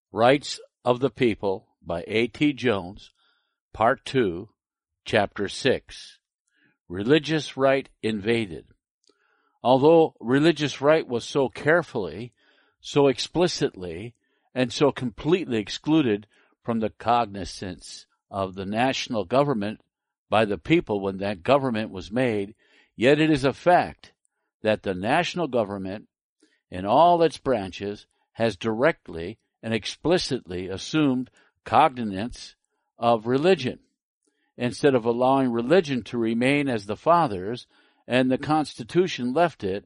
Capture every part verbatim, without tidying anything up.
Rights of the People by A T Jones, Part two, Chapter six. Religious Right Invaded. Although religious right was so carefully, so explicitly, and so completely excluded from the cognizance of the national government by the people when that government was made, yet it is a fact that the national government, in all its branches, has directly and explicitly assumed cognizance of religion, instead of allowing religion to remain as the fathers and the Constitution left it,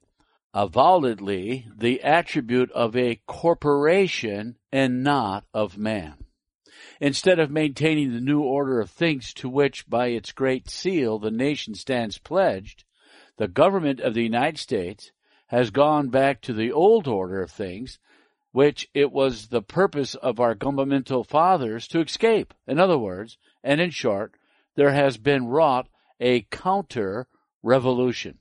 avowedly the attribute of a corporation and not of man. Instead of maintaining the new order of things to which, by its great seal, the nation stands pledged, the government of the United States has gone back to the old order of things, which it was the purpose of our governmental fathers to escape. In other words, and in short, there has been wrought a counter-revolution.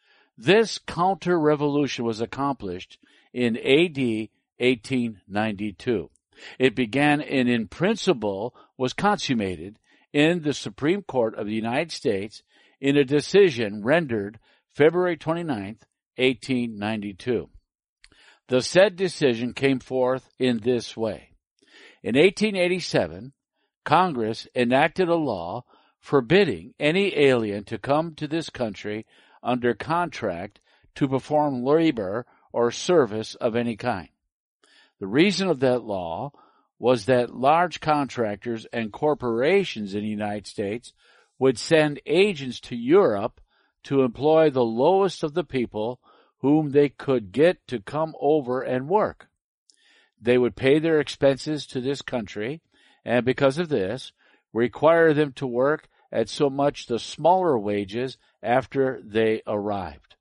This counter-revolution was accomplished in A D eighteen ninety-two. It began and in principle was consummated in the Supreme Court of the United States in a decision rendered February twenty-ninth, eighteen ninety-two. The said decision came forth in this way. In eighteen eighty-seven, Congress enacted a law forbidding any alien to come to this country under contract to perform labor or service of any kind. The reason of that law was that large contractors and corporations in the United States would send agents to Europe to employ the lowest of the people whom they could get to come over and work. They would pay their expenses to this country, and because of this, require them to work at so much the smaller wages after they arrived.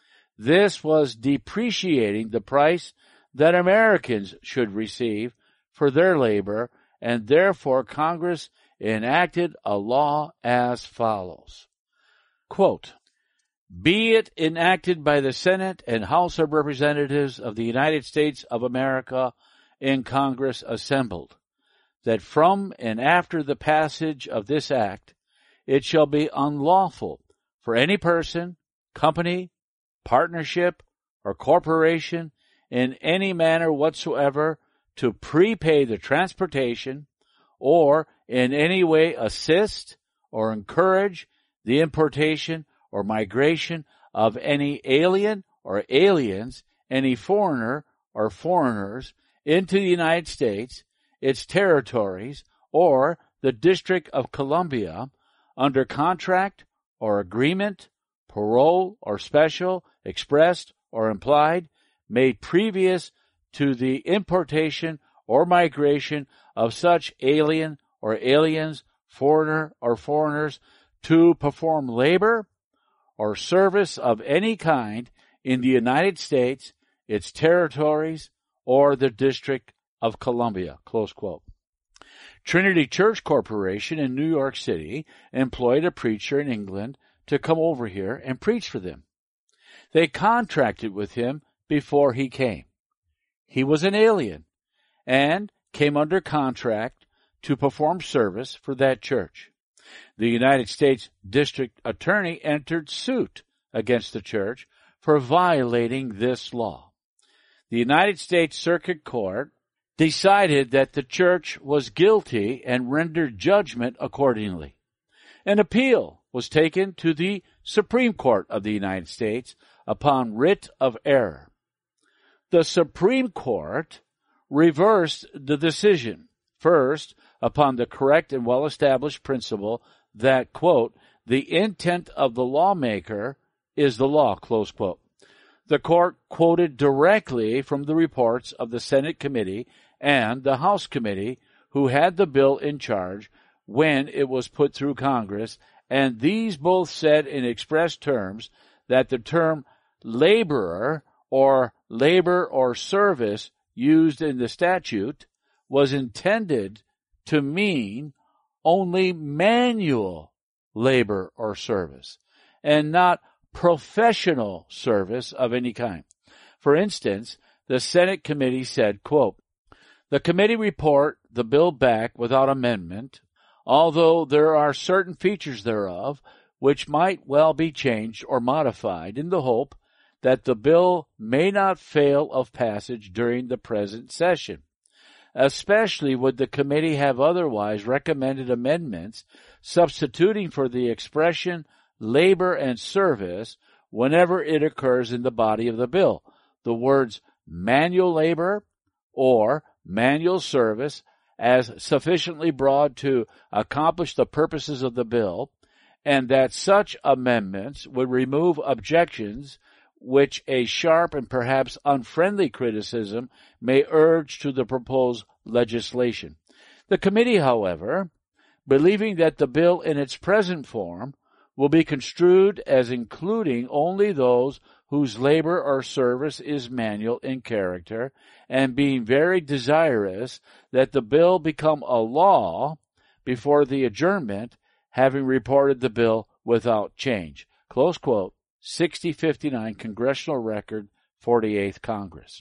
This was depreciating the price that Americans should receive for their labor, and therefore Congress enacted a law as follows. Quote, "Be it enacted by the Senate and House of Representatives of the United States of America in Congress assembled, that from and after the passage of this act, it shall be unlawful for any person, company, partnership, or corporation in any manner whatsoever to prepay the transportation or in any way assist or encourage the importation or migration of any alien or aliens, any foreigner or foreigners into the United States, its territories, or the District of Columbia under contract or agreement, parole or special, expressed or implied, made previous to the importation or migration of such alien or aliens, foreigner or foreigners, to perform labor or service of any kind in the United States, its territories, or the District of Columbia." Close quote. Trinity Church Corporation in New York City employed a preacher in England to come over here and preach for them. They contracted with him before he came. He was an alien and came under contract to perform service for that church. The United States District Attorney entered suit against the church for violating this law. The United States Circuit Court decided that the church was guilty and rendered judgment accordingly. An appeal was taken to the Supreme Court of the United States upon writ of error. The Supreme Court reversed the decision, first, upon the correct and well-established principle that, quote, "the intent of the lawmaker is the law," close quote. The court quoted directly from the reports of the Senate committee and the House committee who had the bill in charge when it was put through Congress, and these both said in express terms that the term laborer or labor or service used in the statute was intended to mean only manual labor or service, and not professional service of any kind. For instance, the Senate committee said, quote, The committee report the bill back without amendment, although there are certain features thereof which might well be changed or modified in the hope that the bill may not fail of passage during the present session. Especially would the committee have otherwise recommended amendments substituting for the expression labor and service whenever it occurs in the body of the bill the words manual labor or manual service as sufficiently broad to accomplish the purposes of the bill, and that such amendments would remove objections which a sharp and perhaps unfriendly criticism may urge to the proposed legislation. The committee, however, believing that the bill in its present form will be construed as including only those whose labor or service is manual in character, and being very desirous that the bill become a law before the adjournment, having reported the bill without change. Close quote. sixty fifty-nine Congressional Record, forty-eighth Congress.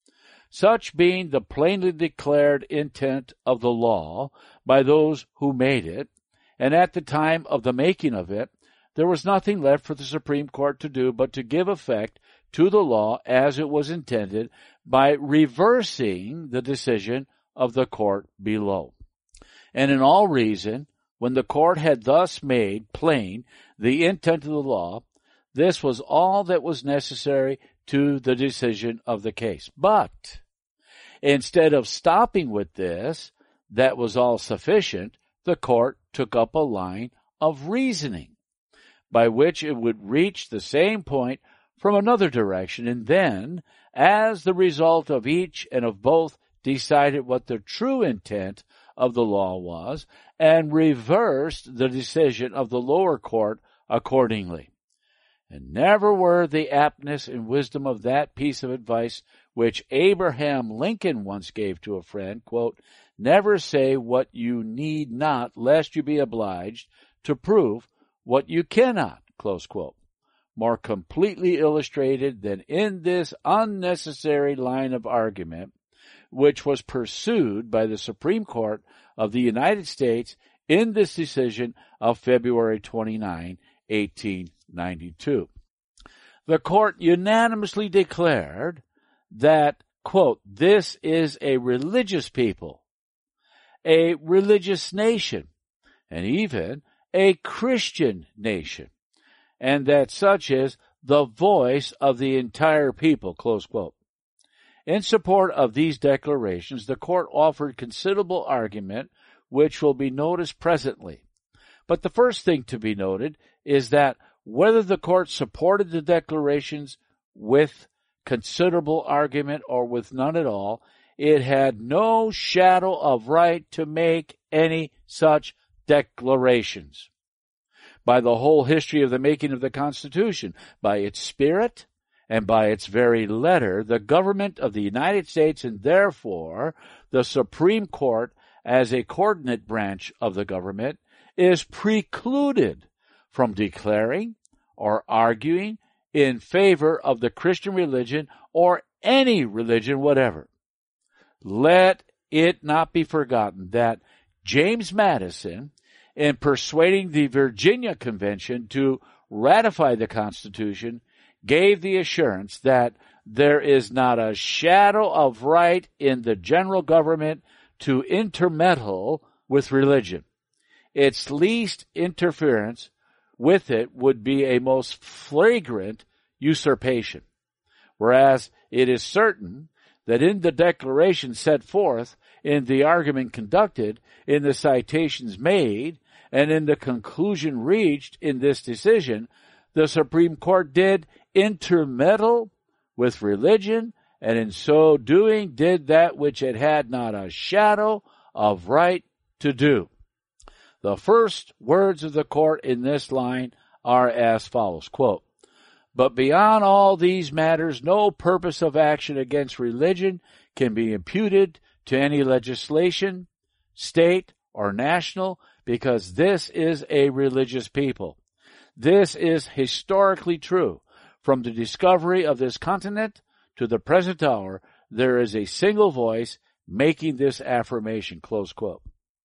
Such being the plainly declared intent of the law by those who made it, and at the time of the making of it, there was nothing left for the Supreme Court to do but to give effect to the law as it was intended by reversing the decision of the court below. And in all reason, when the court had thus made plain the intent of the law, this was all that was necessary to the decision of the case. But instead of stopping with this, that was all sufficient, the court took up a line of reasoning by which it would reach the same point from another direction, and then, as the result of each and of both, decided what the true intent of the law was, and reversed the decision of the lower court accordingly. And never were the aptness and wisdom of that piece of advice which Abraham Lincoln once gave to a friend, quote, never say what you need not, lest you be obliged to prove what you cannot, close quote, more completely illustrated than in this unnecessary line of argument, which was pursued by the Supreme Court of the United States in this decision of February twenty-ninth, eighteen ninety-two. The court unanimously declared that, quote, this is a religious people, a religious nation, and even a Christian nation, and that such is the voice of the entire people, close quote. In support of these declarations, the court offered considerable argument, which will be noticed presently. But the first thing to be noted is that whether the court supported the declarations with considerable argument or with none at all, it had no shadow of right to make any such declarations. By the whole history of the making of the Constitution, by its spirit, and by its very letter, the government of the United States, and therefore the Supreme Court as a coordinate branch of the government, is precluded from declaring or arguing in favor of the Christian religion or any religion whatever. Let it not be forgotten that James Madison, in persuading the Virginia Convention to ratify the Constitution, gave the assurance that there is not a shadow of right in the general government to intermeddle with religion. Its least interference with it would be a most flagrant usurpation, whereas it is certain that in the declaration set forth, in the argument conducted, in the citations made, and in the conclusion reached in this decision, the Supreme Court did intermeddle with religion, and in so doing did that which it had not a shadow of right to do. The first words of the court in this line are as follows, quote, but beyond all these matters, no purpose of action against religion can be imputed to any legislation, state, or national, because this is a religious people. This is historically true. From the discovery of this continent to the present hour, there is a single voice making this affirmation, close quote.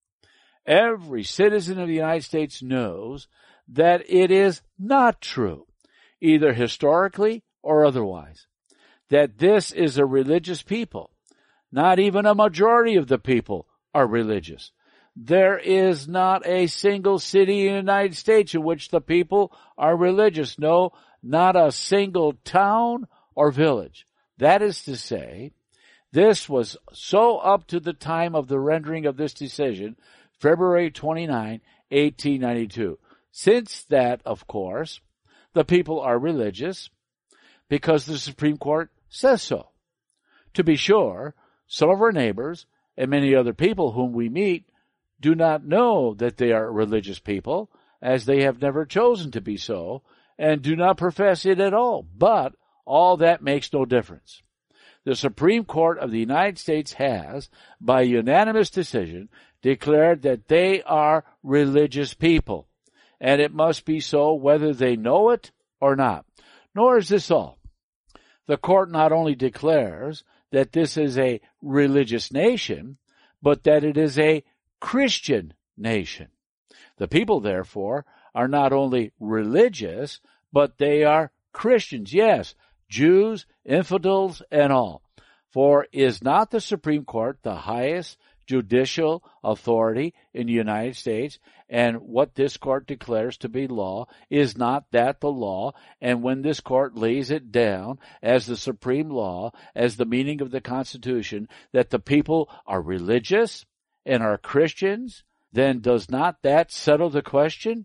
Every citizen of the United States knows that it is not true, either historically or otherwise, that this is a religious people. Not even a majority of the people are religious. There is not a single city in the United States in which the people are religious. No, not a single town or village. That is to say, this was so up to the time of the rendering of this decision, February twenty-ninth, eighteen ninety-two. Since that, of course, the people are religious because the Supreme Court says so. To be sure, some of our neighbors and many other people whom we meet do not know that they are religious people, as they have never chosen to be so, and do not profess it at all. But all that makes no difference. The Supreme Court of the United States has, by unanimous decision, declared that they are religious people, and it must be so whether they know it or not. Nor is this all. The court not only declares that this is a religious nation, but that it is a Christian nation. The people, therefore, are not only religious, but they are Christians. Yes, Jews, infidels, and all. For is not the Supreme Court the highest judicial authority in the United States, and what this court declares to be law, is not that the law? And when this court lays it down as the supreme law, as the meaning of the Constitution, that the people are religious and are Christians, then does not that settle the question?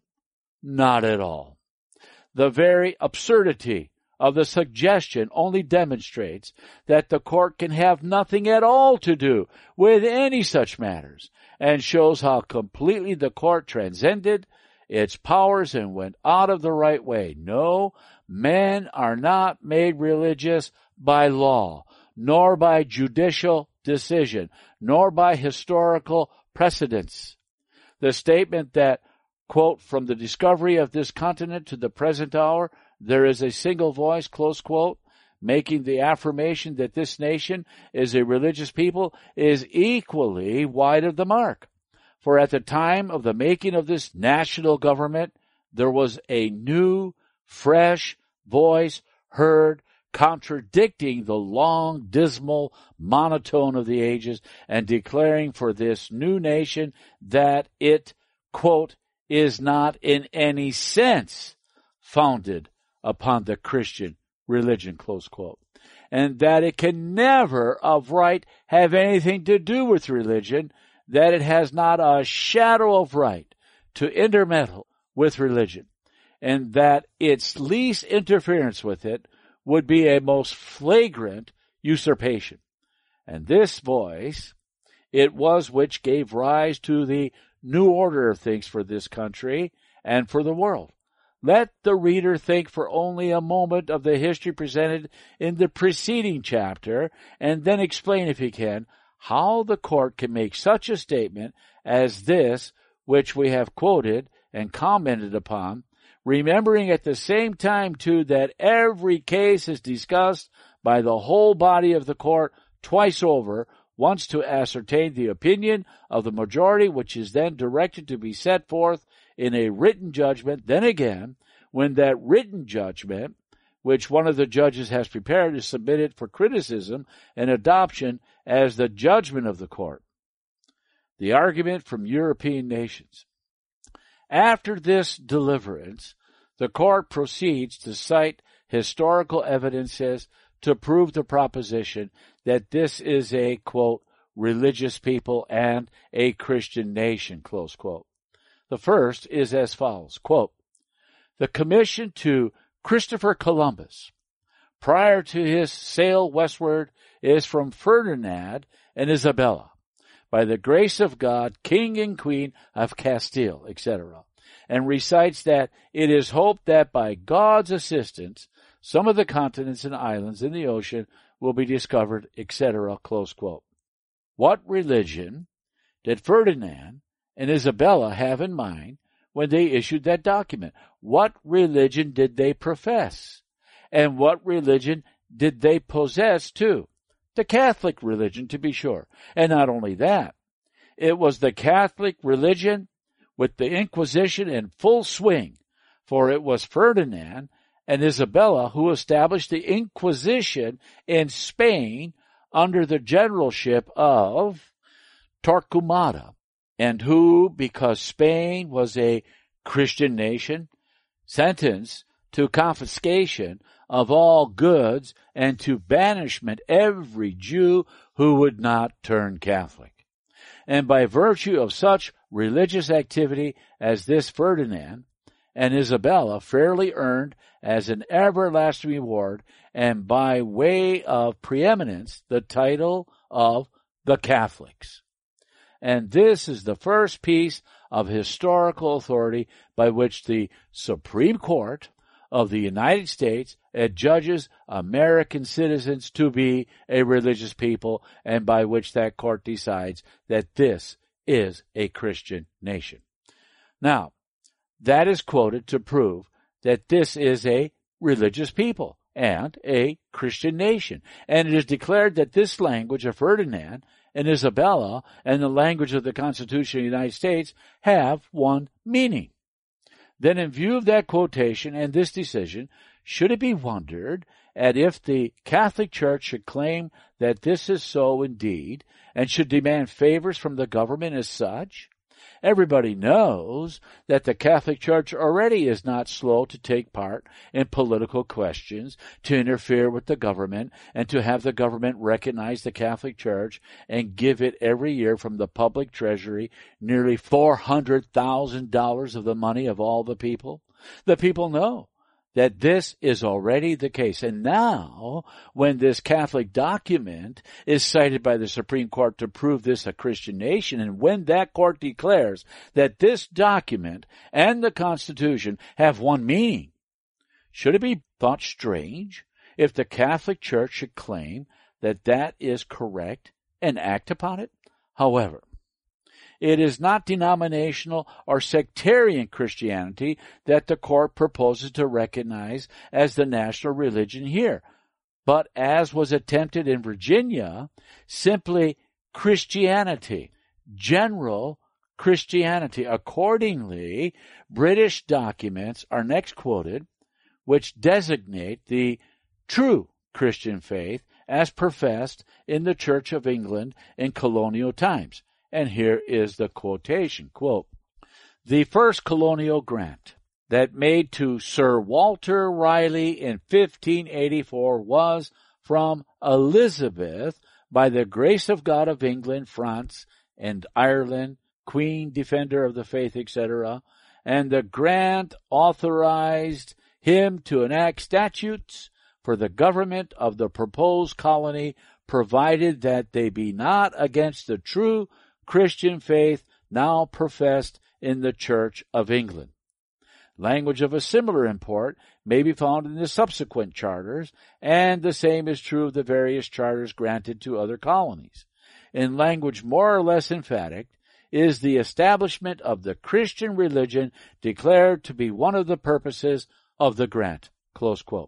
Not at all. The very absurdity of the suggestion only demonstrates that the court can have nothing at all to do with any such matters, and shows how completely the court transcended its powers and went out of the right way. No, men are not made religious by law, nor by judicial decision, nor by historical precedents. The statement that, quote, from the discovery of this continent to the present hour, there is a single voice, close quote, making the affirmation that this nation is a religious people, is equally wide of the mark. For at the time of the making of this national government, there was a new, fresh voice heard contradicting the long, dismal monotone of the ages and declaring for this new nation that it, quote, is not in any sense founded upon the Christian religion, close quote, and that it can never of right have anything to do with religion, that it has not a shadow of right to intermeddle with religion, and that its least interference with it would be a most flagrant usurpation. And this voice, it was which gave rise to the new order of things for this country and for the world. Let the reader think for only a moment of the history presented in the preceding chapter, and then explain, if he can, how the court can make such a statement as this, which we have quoted and commented upon, remembering at the same time, too, that every case is discussed by the whole body of the court twice over, once to ascertain the opinion of the majority, which is then directed to be set forth in a written judgment. Then again, when that written judgment, which one of the judges has prepared, is submitted for criticism and adoption as the judgment of the court. The argument from European nations. After this deliverance, the court proceeds to cite historical evidences to prove the proposition that this is a, quote, religious people and a Christian nation, close quote. The first is as follows, quote, the commission to Christopher Columbus, prior to his sail westward, is from Ferdinand and Isabella, by the grace of God, King and Queen of Castile, et cetera, and recites that it is hoped that by God's assistance, some of the continents and islands in the ocean will be discovered, et cetera, close quote. What religion did Ferdinand and Isabella have in mind when they issued that document? What religion did they profess? And what religion did they possess too? The Catholic religion, to be sure. And not only that, it was the Catholic religion with the Inquisition in full swing, for it was Ferdinand and Isabella who established the Inquisition in Spain under the generalship of Torquemada, and who, because Spain was a Christian nation, sentenced to confiscation of all goods and to banishment every Jew who would not turn Catholic. And by virtue of such religious activity as this, Ferdinand and Isabella fairly earned as an everlasting reward, and by way of preeminence, the title of the Catholics. And this is the first piece of historical authority by which the Supreme Court of the United States adjudges American citizens to be a religious people, and by which that court decides that this is a Christian nation. Now, that is quoted to prove that this is a religious people and a Christian nation. And it is declared that this language of Ferdinand and Isabella and the language of the Constitution of the United States have one meaning. Then, in view of that quotation and this decision, should it be wondered at if the Catholic Church should claim that this is so indeed, and should demand favors from the government as such? Everybody knows that the Catholic Church already is not slow to take part in political questions, to interfere with the government, and to have the government recognize the Catholic Church and give it every year from the public treasury nearly four hundred thousand dollars of the money of all the people. The people know that this is already the case. And now, when this Catholic document is cited by the Supreme Court to prove this a Christian nation, and when that court declares that this document and the Constitution have one meaning, should it be thought strange if the Catholic Church should claim that that is correct and act upon it? However, it is not denominational or sectarian Christianity that the court proposes to recognize as the national religion here, but, as was attempted in Virginia, simply Christianity, general Christianity. Accordingly, British documents are next quoted, which designate the true Christian faith as professed in the Church of England in colonial times. And here is the quotation, quote, "The first colonial grant that made to Sir Walter Raleigh in fifteen eighty-four was from Elizabeth by the grace of God of England, France, and Ireland, Queen, Defender of the Faith, et cetera, and the grant authorized him to enact statutes for the government of the proposed colony, provided that they be not against the true Christian faith now professed in the Church of England." Language of a similar import may be found in the subsequent charters, and the same is true of the various charters granted to other colonies. In language more or less emphatic is the establishment of the Christian religion declared to be one of the purposes of the grant. Close quote.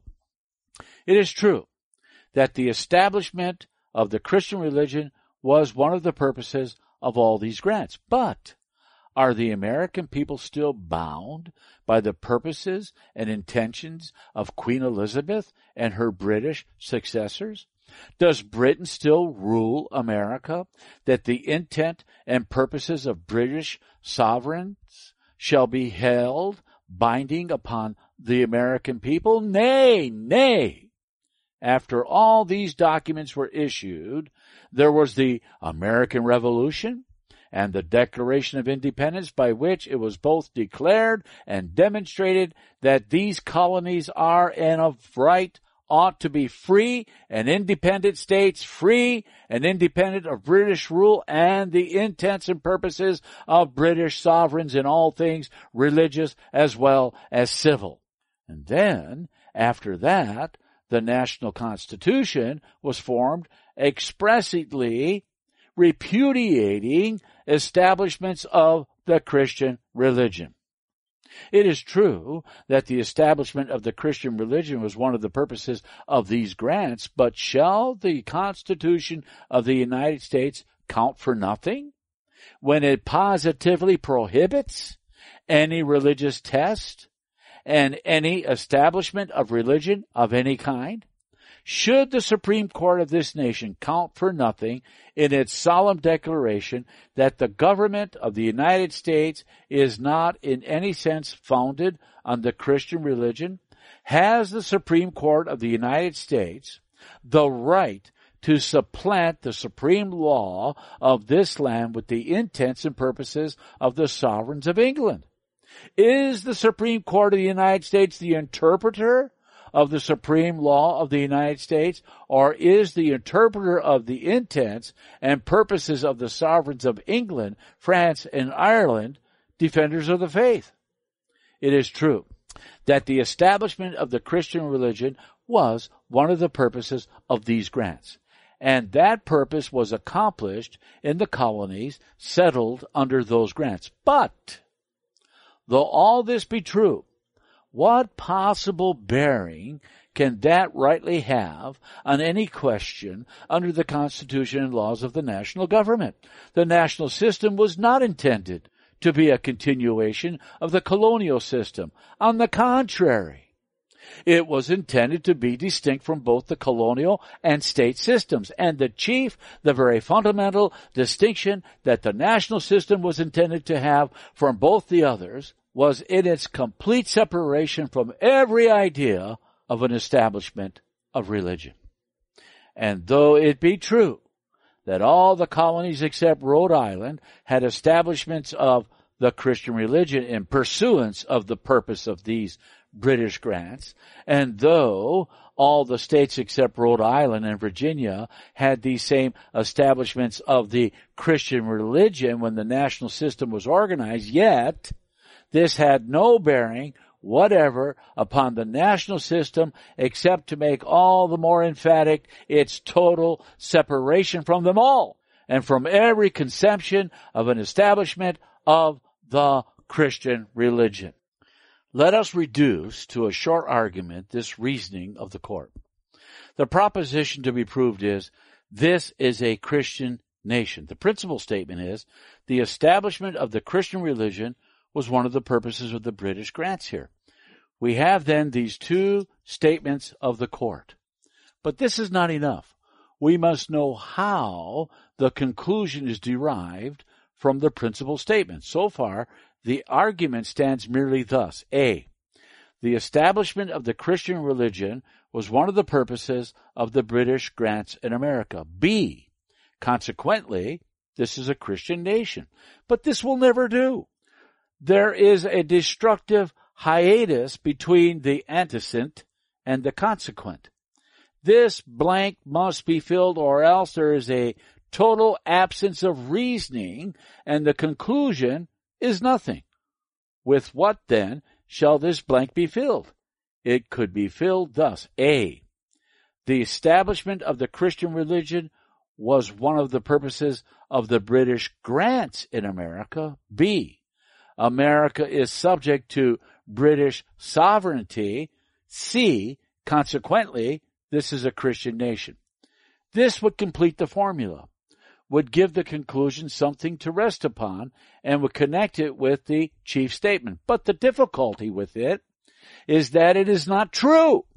It is true that the establishment of the Christian religion was one of the purposes of all these grants. But are the American people still bound by the purposes and intentions of Queen Elizabeth and her British successors? Does Britain still rule America, that the intent and purposes of British sovereigns shall be held binding upon the American people? Nay, nay. After all these documents were issued, there was the American Revolution and the Declaration of Independence, by which it was both declared and demonstrated that these colonies are and of right ought to be free and independent states, free and independent of British rule and the intents and purposes of British sovereigns in all things religious as well as civil. And then, after that, the National Constitution was formed expressly repudiating establishments of the Christian religion. It is true that the establishment of the Christian religion was one of the purposes of these grants, but shall the Constitution of the United States count for nothing when it positively prohibits any religious test and any establishment of religion of any kind? Should the Supreme Court of this nation count for nothing in its solemn declaration that the government of the United States is not in any sense founded on the Christian religion, has the Supreme Court of the United States the right to supplant the supreme law of this land with the intents and purposes of the sovereigns of England? Is the Supreme Court of the United States the interpreter of the supreme law of the United States, or is the interpreter of the intents and purposes of the sovereigns of England, France, and Ireland defenders of the faith? It is true that the establishment of the Christian religion was one of the purposes of these grants, and that purpose was accomplished in the colonies settled under those grants. But, though all this be true, what possible bearing can that rightly have on any question under the Constitution and laws of the national government? The national system was not intended to be a continuation of the colonial system. On the contrary, it was intended to be distinct from both the colonial and state systems. And the chief, the very fundamental distinction that the national system was intended to have from both the others was in its complete separation from every idea of an establishment of religion. And though it be true that all the colonies except Rhode Island had establishments of the Christian religion in pursuance of the purpose of these British grants, and though all the states except Rhode Island and Virginia had these same establishments of the Christian religion when the national system was organized, yet this had no bearing whatever upon the national system except to make all the more emphatic its total separation from them all and from every conception of an establishment of the Christian religion. Let us reduce to a short argument this reasoning of the court. The proposition to be proved is, this is a Christian nation. The principal statement is, the establishment of the Christian religion was one of the purposes of the British grants here. We have then these two statements of the court. But this is not enough. We must know how the conclusion is derived from the principal statement. So far, the argument stands merely thus. A. The establishment of the Christian religion was one of the purposes of the British grants in America. B. Consequently, this is a Christian nation. But this will never do. There is a destructive hiatus between the antecedent and the consequent. This blank must be filled, or else there is a total absence of reasoning, and the conclusion is nothing. With what, then, shall this blank be filled? It could be filled thus. A. The establishment of the Christian religion was one of the purposes of the British grants in America. B. America is subject to British sovereignty. C. Consequently, this is a Christian nation. This would complete the formula, would give the conclusion something to rest upon, and would connect it with the chief statement. But the difficulty with it is that it is not true.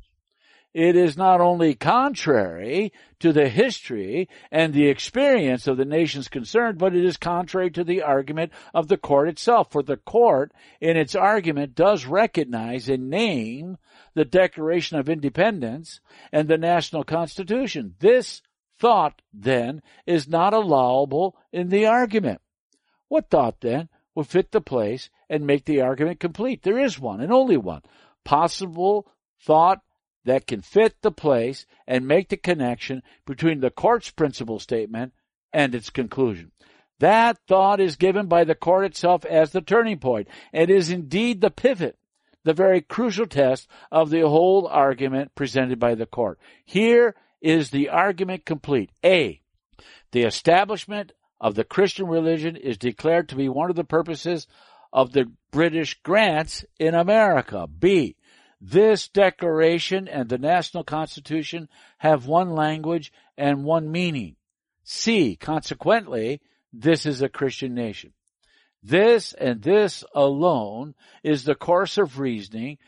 It is not only contrary to the history and the experience of the nations concerned, but it is contrary to the argument of the court itself. For the court, in its argument, does recognize and name the Declaration of Independence and the National Constitution. This thought, then, is not allowable in the argument. What thought, then, would fit the place and make the argument complete? There is one, and only one, possible thought that can fit the place and make the connection between the court's principal statement and its conclusion. That thought is given by the court itself as the turning point. It is indeed the pivot, the very crucial test of the whole argument presented by the court. Here is the argument complete. A. The establishment of the Christian religion is declared to be one of the purposes of the British grants in America. B. This declaration and the national constitution have one language and one meaning. C. Consequently, this is a Christian nation. This and this alone is the course of reasoning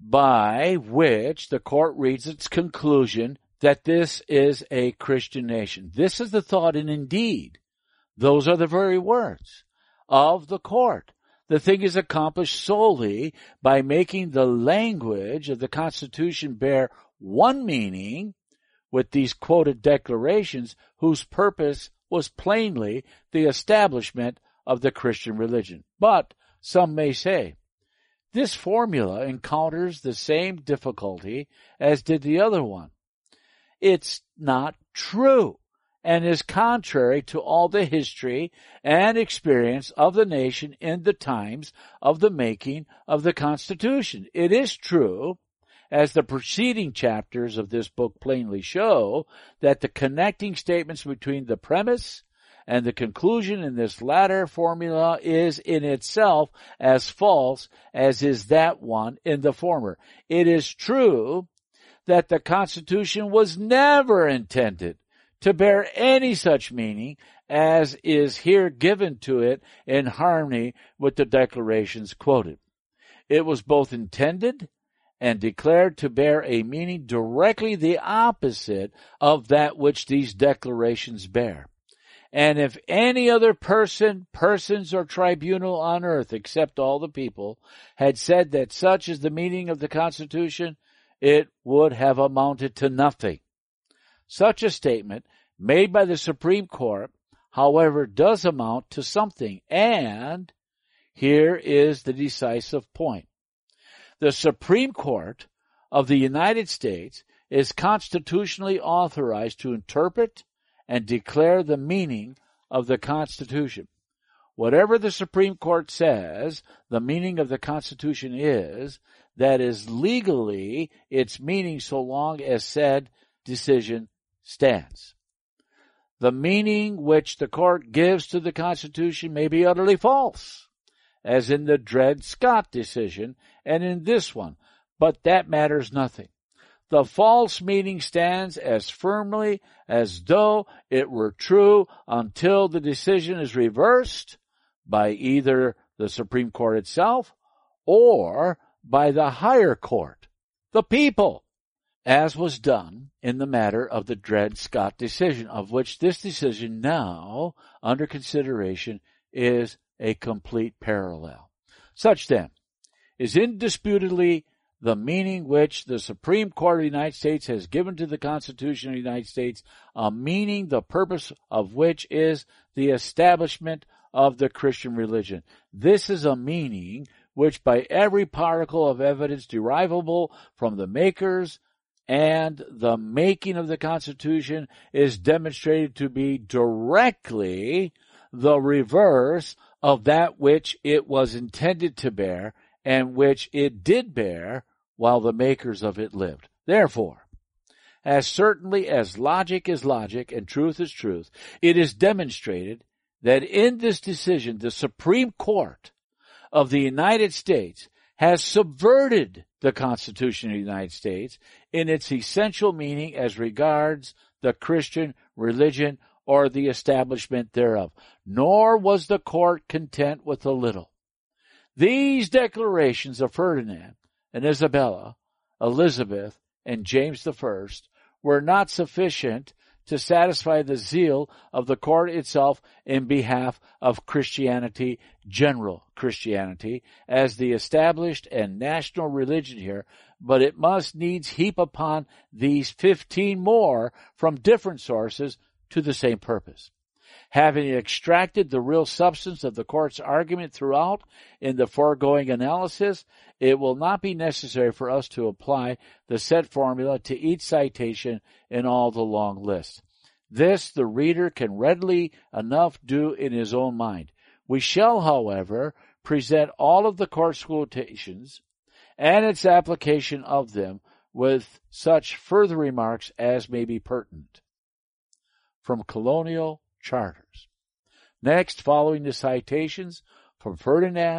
by which the court reads its conclusion that this is a Christian nation. This is the thought, and indeed, those are the very words of the court. The thing is accomplished solely by making the language of the Constitution bear one meaning with these quoted declarations, whose purpose was plainly the establishment of the Christian religion. But some may say, this formula encounters the same difficulty as did the other one. It's not true, and is contrary to all the history and experience of the nation in the times of the making of the Constitution. It is true, as the preceding chapters of this book plainly show, that the connecting statements between the premise and the conclusion in this latter formula is in itself as false as is that one in the former. It is true that the Constitution was never intended to bear any such meaning as is here given to it in harmony with the declarations quoted. It was both intended and declared to bear a meaning directly the opposite of that which these declarations bear. And if any other person, persons, or tribunal on earth, except all the people, had said that such is the meaning of the Constitution, it would have amounted to nothing. Such a statement, made by the Supreme Court, however, does amount to something, and here is the decisive point. The Supreme Court of the United States is constitutionally authorized to interpret and declare the meaning of the Constitution. Whatever the Supreme Court says the meaning of the Constitution is, that is legally its meaning so long as said decision stands. The meaning which the court gives to the Constitution may be utterly false, as in the Dred Scott decision and in this one, but that matters nothing. The false meaning stands as firmly as though it were true until the decision is reversed by either the Supreme Court itself or by the higher court, the people, as was done in the matter of the Dred Scott decision, of which this decision now under consideration is a complete parallel. Such then is indisputably the meaning which the Supreme Court of the United States has given to the Constitution of the United States, a meaning the purpose of which is the establishment of the Christian religion. This is a meaning which by every particle of evidence derivable from the makers and the making of the Constitution is demonstrated to be directly the reverse of that which it was intended to bear and which it did bear while the makers of it lived. Therefore, as certainly as logic is logic and truth is truth, it is demonstrated that in this decision the Supreme Court of the United States has subverted the Constitution of the United States in its essential meaning as regards the Christian religion or the establishment thereof. Nor was the court content with a little. These declarations of Ferdinand and Isabella, Elizabeth, and James the First were not sufficient to satisfy the zeal of the court itself in behalf of Christianity, general Christianity, as the established and national religion here, but it must needs heap upon these fifteen more from different sources to the same purpose. Having extracted the real substance of the court's argument throughout in the foregoing analysis, it will not be necessary for us to apply the set formula to each citation in all the long list. This the reader can readily enough do in his own mind. We shall, however, present all of the court's quotations and its application of them with such further remarks as may be pertinent. From Colonial Charters. Next, following the citations from Ferdinand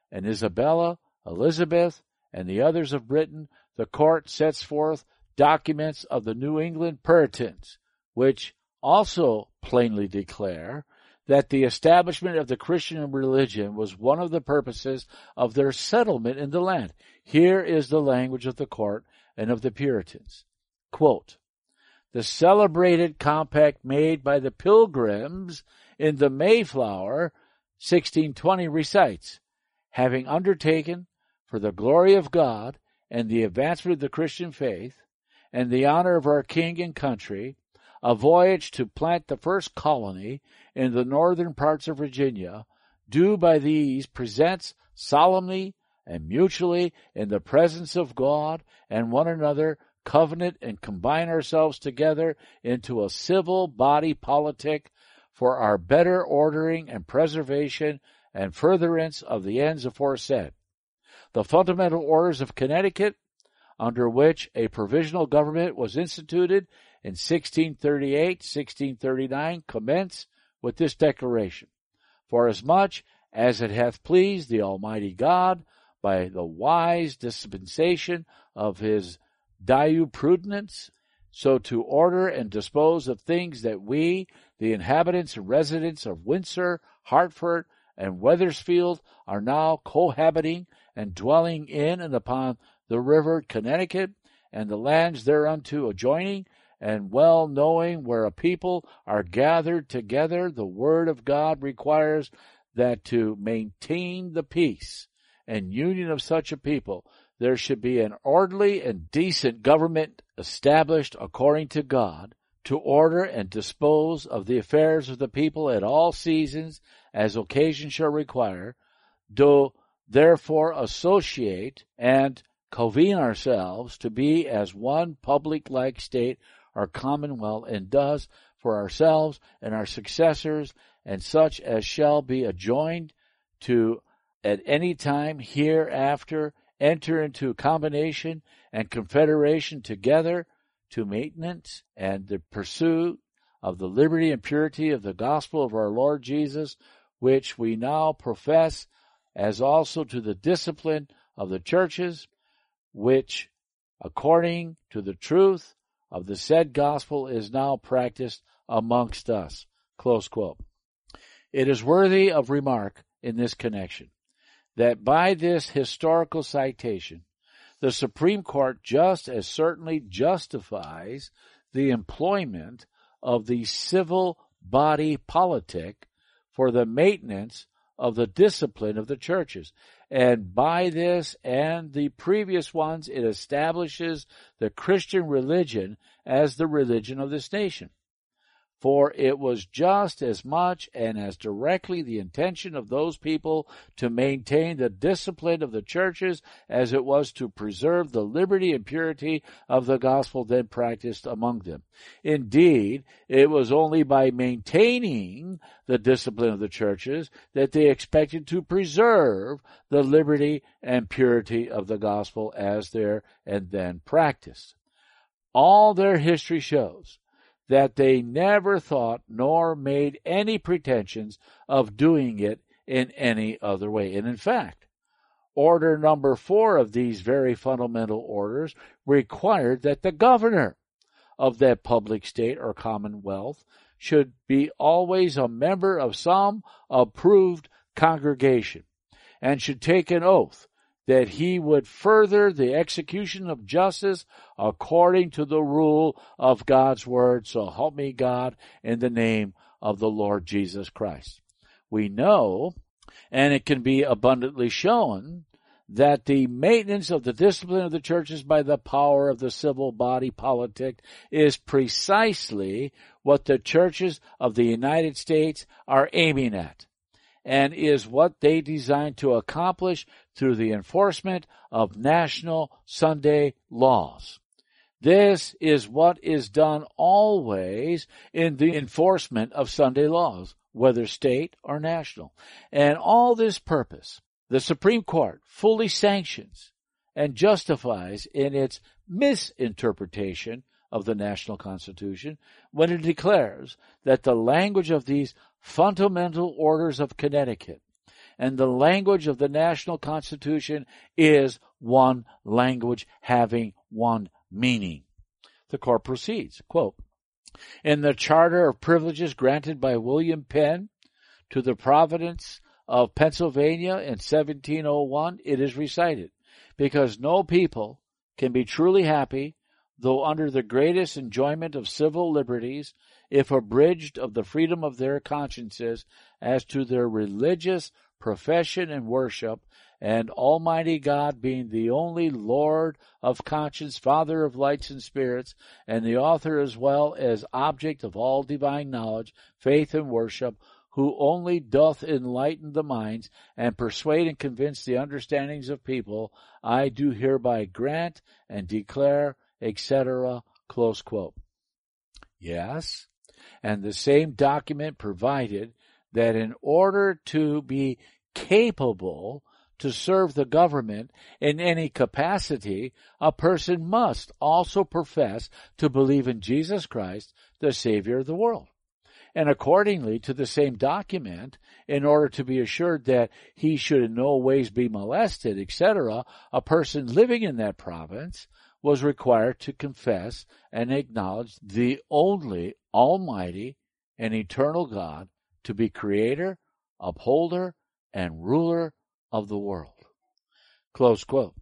and Isabella, Elizabeth, and the others of Britain, the court sets forth documents of the New England Puritans, which also plainly declare that the establishment of the Christian religion was one of the purposes of their settlement in the land. Here is the language of the court and of the Puritans. Quote, "The celebrated compact made by the Pilgrims in the Mayflower, sixteen twenty, recites, having undertaken for the glory of God and the advancement of the Christian faith and the honor of our king and country, a voyage to plant the first colony in the northern parts of Virginia, do by these presents solemnly and mutually in the presence of God and one another covenant and combine ourselves together into a civil body politic for our better ordering and preservation and furtherance of the ends aforesaid. The fundamental orders of Connecticut, under which a provisional government was instituted in sixteen thirty-eight sixteen thirty-nine, commence with this declaration. Forasmuch as it hath pleased the Almighty God, by the wise dispensation of his diu prudence, so to order and dispose of things that we, the inhabitants and residents of Windsor, Hartford, and Wethersfield, are now cohabiting and dwelling in and upon the river Connecticut, and the lands thereunto adjoining, and well knowing where a people are gathered together, the word of God requires that to maintain the peace and union of such a people, there should be an orderly and decent government established according to God, to order and dispose of the affairs of the people at all seasons, as occasion shall require, do therefore associate and convene ourselves to be as one public-like state or commonwealth, and does for ourselves and our successors and such as shall be adjoined to at any time hereafter enter into combination and confederation together to maintenance and the pursuit of the liberty and purity of the gospel of our Lord Jesus, which we now profess, as also to the discipline of the churches, which, according to the truth of the said gospel, is now practiced amongst us." Close quote. It is worthy of remark in this connection that by this historical citation, the Supreme Court just as certainly justifies the employment of the civil body politic for the maintenance of the discipline of the churches. And by this and the previous ones, it establishes the Christian religion as the religion of this nation. For it was just as much and as directly the intention of those people to maintain the discipline of the churches as it was to preserve the liberty and purity of the gospel then practiced among them. Indeed, it was only by maintaining the discipline of the churches that they expected to preserve the liberty and purity of the gospel as there and then practiced. All their history shows that they never thought nor made any pretensions of doing it in any other way. And in fact, order number four of these very fundamental orders required that the governor of that public state or commonwealth should be always a member of some approved congregation and should take an oath that he would further the execution of justice according to the rule of God's word. So help me God in the name of the Lord Jesus Christ. We know, and it can be abundantly shown, that the maintenance of the discipline of the churches by the power of the civil body politic is precisely what the churches of the United States are aiming at, and is what they design to accomplish through the enforcement of national Sunday laws. This is what is done always in the enforcement of Sunday laws, whether state or national. And all this purpose, the Supreme Court fully sanctions and justifies in its misinterpretation of the national Constitution when it declares that the language of these fundamental orders of Connecticut and the language of the national constitution is one language having one meaning. The court proceeds, quote, in the Charter of Privileges granted by William Penn to the Province of Pennsylvania in seventeen oh one, it is recited, because no people can be truly happy, though under the greatest enjoyment of civil liberties, if abridged of the freedom of their consciences as to their religious profession and worship, and Almighty God being the only Lord of conscience, Father of lights and spirits, and the author as well as object of all divine knowledge, faith, and worship, who only doth enlighten the minds and persuade and convince the understandings of people, I do hereby grant and declare, et cetera, close quote. Yes, and the same document provided that in order to be capable to serve the government in any capacity, a person must also profess to believe in Jesus Christ, the Savior of the world. And accordingly to the same document, in order to be assured that he should in no ways be molested, et cetera, a person living in that province was required to confess and acknowledge the only Almighty and eternal God to be Creator, upholder, and ruler of the world. Close quote.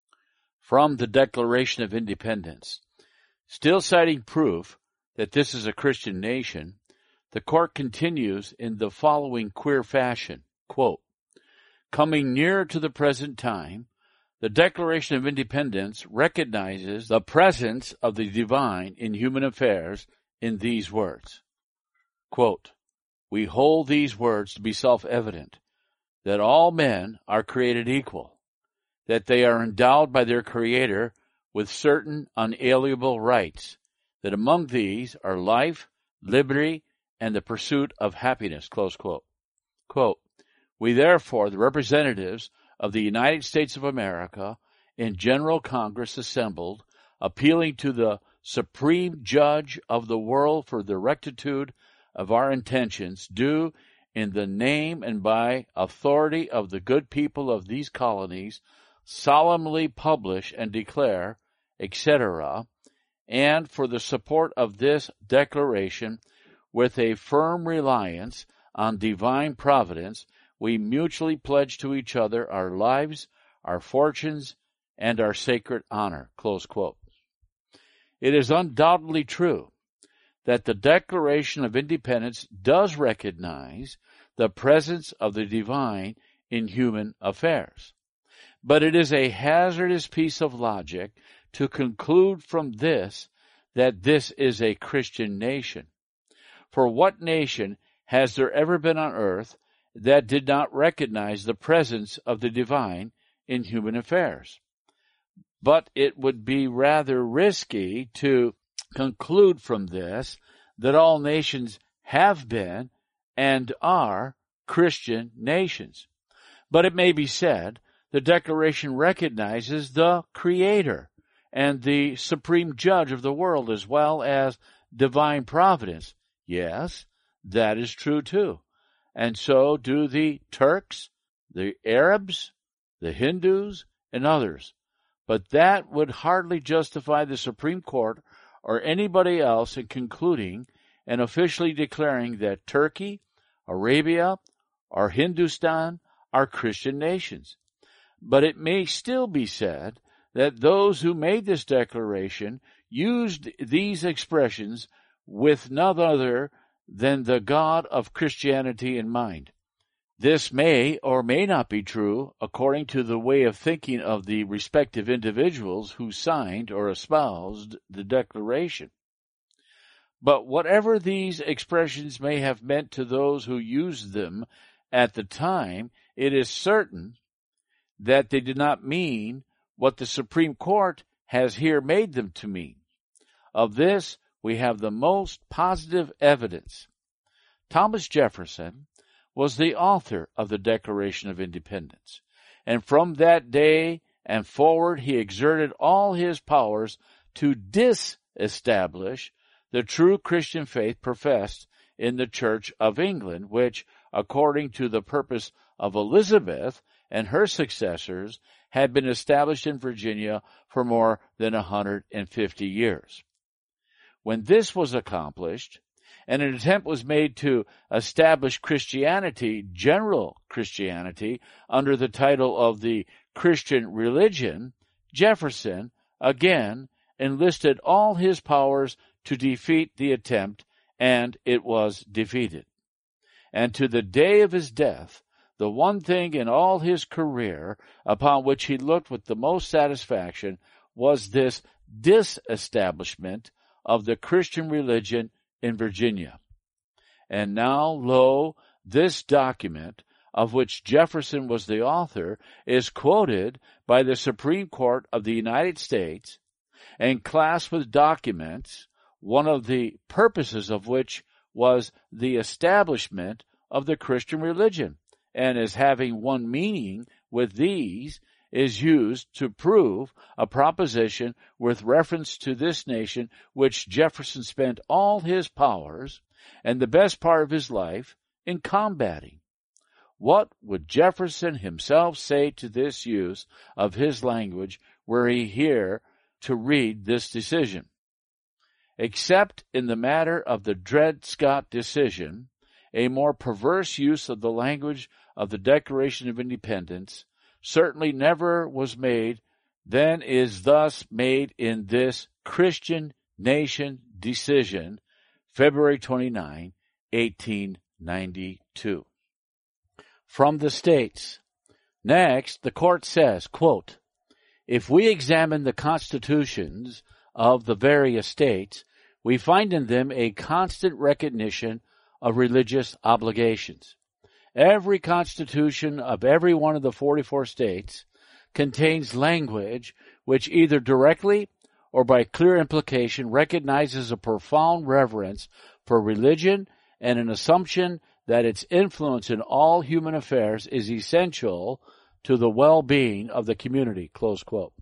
From the Declaration of Independence. Still citing proof that this is a Christian nation, the court continues in the following queer fashion, quote, coming near to the present time, the Declaration of Independence recognizes the presence of the divine in human affairs in these words, quote, we hold these words to be self-evident, that all men are created equal, that they are endowed by their Creator with certain unalienable rights, that among these are life, liberty, and the pursuit of happiness, close quote. Quote, we therefore, the representatives of the United States of America in General Congress assembled, appealing to the Supreme Judge of the world for the rectitude of our intentions, do in the name and by authority of the good people of these colonies, solemnly publish and declare, et cetera, and for the support of this declaration, with a firm reliance on divine providence, we mutually pledge to each other our lives, our fortunes, and our sacred honor. Close quote. It is undoubtedly true that the Declaration of Independence does recognize the presence of the divine in human affairs. But it is a hazardous piece of logic to conclude from this that this is a Christian nation. For what nation has there ever been on earth that did not recognize the presence of the divine in human affairs? But it would be rather risky to conclude from this that all nations have been and are Christian nations. But it may be said, the Declaration recognizes the Creator and the Supreme Judge of the world as well as divine providence. Yes, that is true too. And so do the Turks, the Arabs, the Hindus, and others. But that would hardly justify the Supreme Court or anybody else in concluding and officially declaring that Turkey, Arabia, or Hindustan are Christian nations. But it may still be said that those who made this declaration used these expressions with none other than the God of Christianity in mind. This may or may not be true according to the way of thinking of the respective individuals who signed or espoused the declaration. But whatever these expressions may have meant to those who used them at the time, it is certain that they did not mean what the Supreme Court has here made them to mean. Of this, we have the most positive evidence. Thomas Jefferson was the author of the Declaration of Independence, and from that day and forward he exerted all his powers to disestablish the true Christian faith professed in the Church of England, which according to the purpose of Elizabeth and her successors, had been established in Virginia for more than one hundred fifty years. When this was accomplished, and an attempt was made to establish Christianity, general Christianity, under the title of the Christian religion, Jefferson again enlisted all his powers to defeat the attempt, and it was defeated. And to the day of his death, the one thing in all his career upon which he looked with the most satisfaction was this disestablishment of the Christian religion in Virginia. And now, lo, this document, of which Jefferson was the author, is quoted by the Supreme Court of the United States and classed with documents, one of the purposes of which was the establishment of the Christian religion, and as having one meaning with these, is used to prove a proposition with reference to this nation which Jefferson spent all his powers and the best part of his life in combating. What would Jefferson himself say to this use of his language were he here to read this decision? Except in the matter of the Dred Scott decision, a more perverse use of the language of the Declaration of Independence certainly never was made than is thus made in this Christian nation decision, February twenty-ninth, eighteen ninety-two. From the states. Next, the court says, quote, if we examine the constitutions of the various states, we find in them a constant recognition of religious obligations. Every constitution of every one of the forty-four states contains language which either directly or by clear implication recognizes a profound reverence for religion and an assumption that its influence in all human affairs is essential to the well-being of the community, close quote.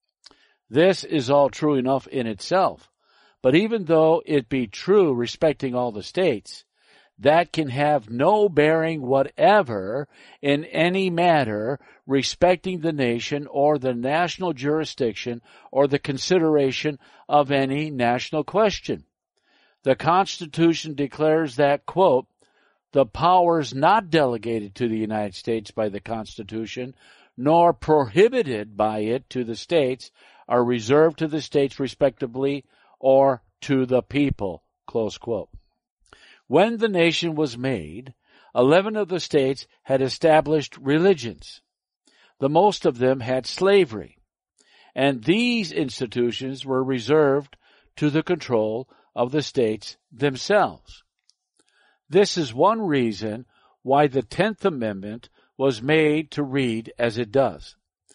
This is all true enough in itself, but even though it be true respecting all the states, that can have no bearing whatever in any matter respecting the nation or the national jurisdiction or the consideration of any national question. The Constitution declares that, quote, the powers not delegated to the United States by the Constitution, nor prohibited by it to the states, are reserved to the states respectively or to the people, close quote. When the nation was made, eleven of the states had established religions. The most of them had slavery, and these institutions were reserved to the control of the states themselves. This is one reason why the Tenth Amendment was made to read as it does.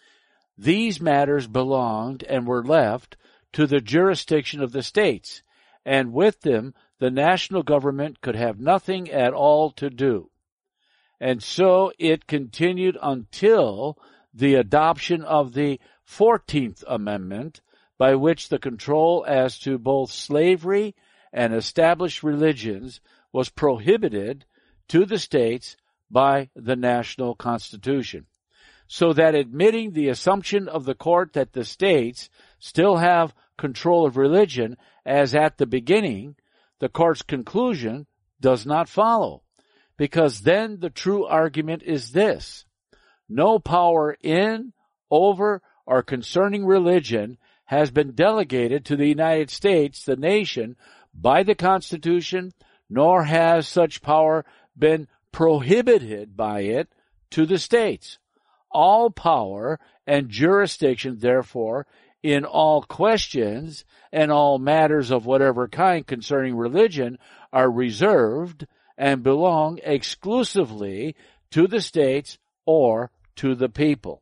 These matters belonged and were left to the jurisdiction of the states, and with them the national government could have nothing at all to do. And so it continued until the adoption of the Fourteenth Amendment, by which the control as to both slavery and established religions was prohibited to the states by the national Constitution, so that admitting the assumption of the court that the states still have control of religion as at the beginning, the court's conclusion does not follow, because then the true argument is this: no power in, over, or concerning religion has been delegated to the United States, the nation, by the Constitution, nor has such power been prohibited by it to the states. All power and jurisdiction, therefore, in all questions and all matters of whatever kind concerning religion are reserved and belong exclusively to the states or to the people.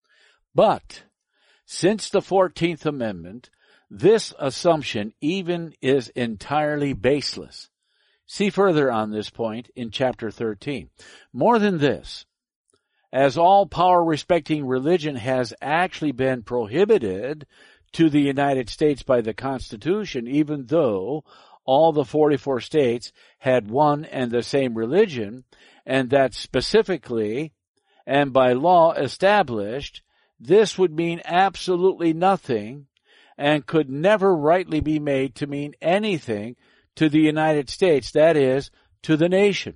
But since the Fourteenth Amendment, this assumption even is entirely baseless. See further on this point in chapter thirteen. More than this, as all power respecting religion has actually been prohibited to the United States by the Constitution, even though all the forty-four states had one and the same religion, and that specifically and by law established, this would mean absolutely nothing and could never rightly be made to mean anything to the United States, that is, to the nation.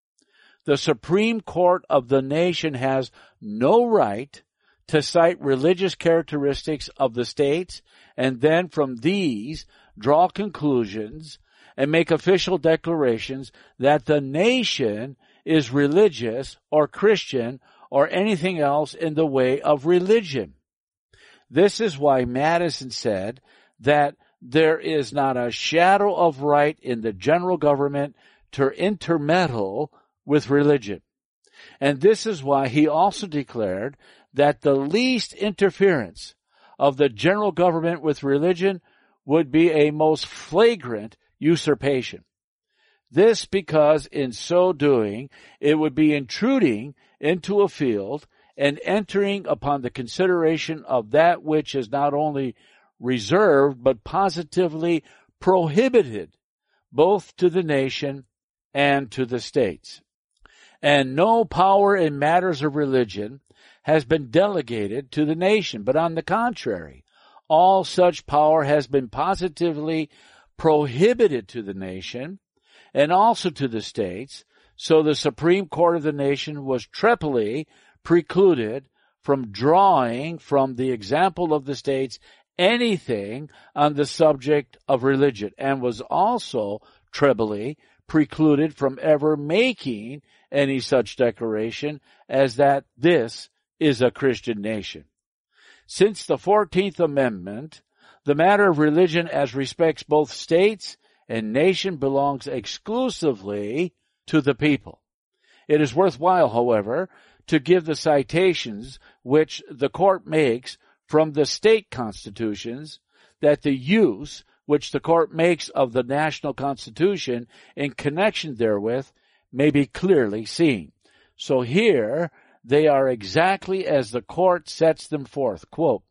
The Supreme Court of the nation has no right to cite religious characteristics of the states and then from these draw conclusions and make official declarations that the nation is religious or Christian or anything else in the way of religion. This is why Madison said that there is not a shadow of right in the general government to intermeddle with religion. And this is why he also declared that the least interference of the general government with religion would be a most flagrant usurpation. This because in so doing it would be intruding into a field and entering upon the consideration of that which is not only reserved but positively prohibited both to the nation and to the states. And no power in matters of religion has been delegated to the nation, but on the contrary, all such power has been positively prohibited to the nation and also to the states, so the Supreme Court of the nation was trebly precluded from drawing from the example of the states anything on the subject of religion, and was also trebly precluded from ever making any such declaration as that this is a Christian nation. Since the fourteenth Amendment, the matter of religion as respects both states and nation belongs exclusively to the people. It is worthwhile, however, to give the citations which the court makes from the state constitutions, that the use which the court makes of the national constitution in connection therewith may be clearly seen. So here they are exactly as the court sets them forth. Quote,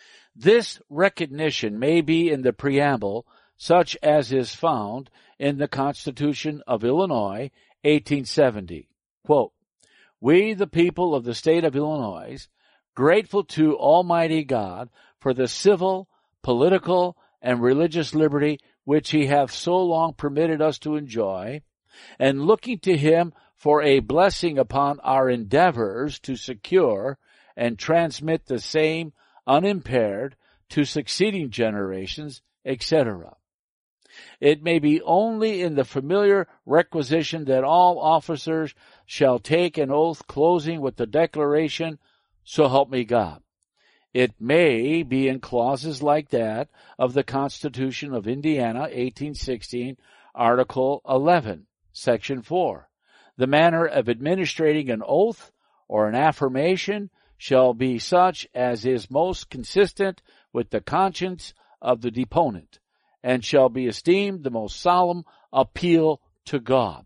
"This recognition may be in the preamble such as is found in the Constitution of Illinois, eighteen seventy. Quote, we, the people of the state of Illinois, grateful to Almighty God for the civil, political, and religious liberty which he hath so long permitted us to enjoy, and looking to him for a blessing upon our endeavors to secure and transmit the same unimpaired to succeeding generations, et cetera. It may be only in the familiar requisition that all officers shall take an oath closing with the declaration, so help me God. It may be in clauses like that of the Constitution of Indiana, eighteen sixteen, Article eleven, Section four. The manner of administrating an oath or an affirmation shall be such as is most consistent with the conscience of the deponent, and shall be esteemed the most solemn appeal to God,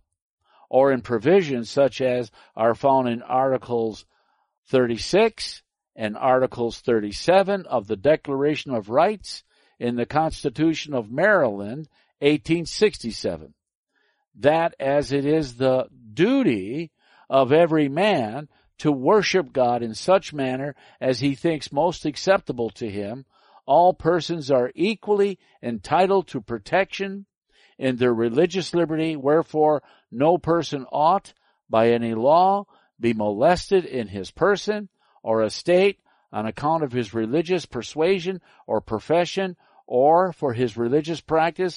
or in provisions such as are found in Articles thirty-six and Articles thirty-seven of the Declaration of Rights in the Constitution of Maryland, eighteen sixty-seven, that as it is the duty of every man to worship God in such manner as he thinks most acceptable to him, all persons are equally entitled to protection in their religious liberty, wherefore no person ought by any law be molested in his person or estate on account of his religious persuasion or profession or for his religious practice,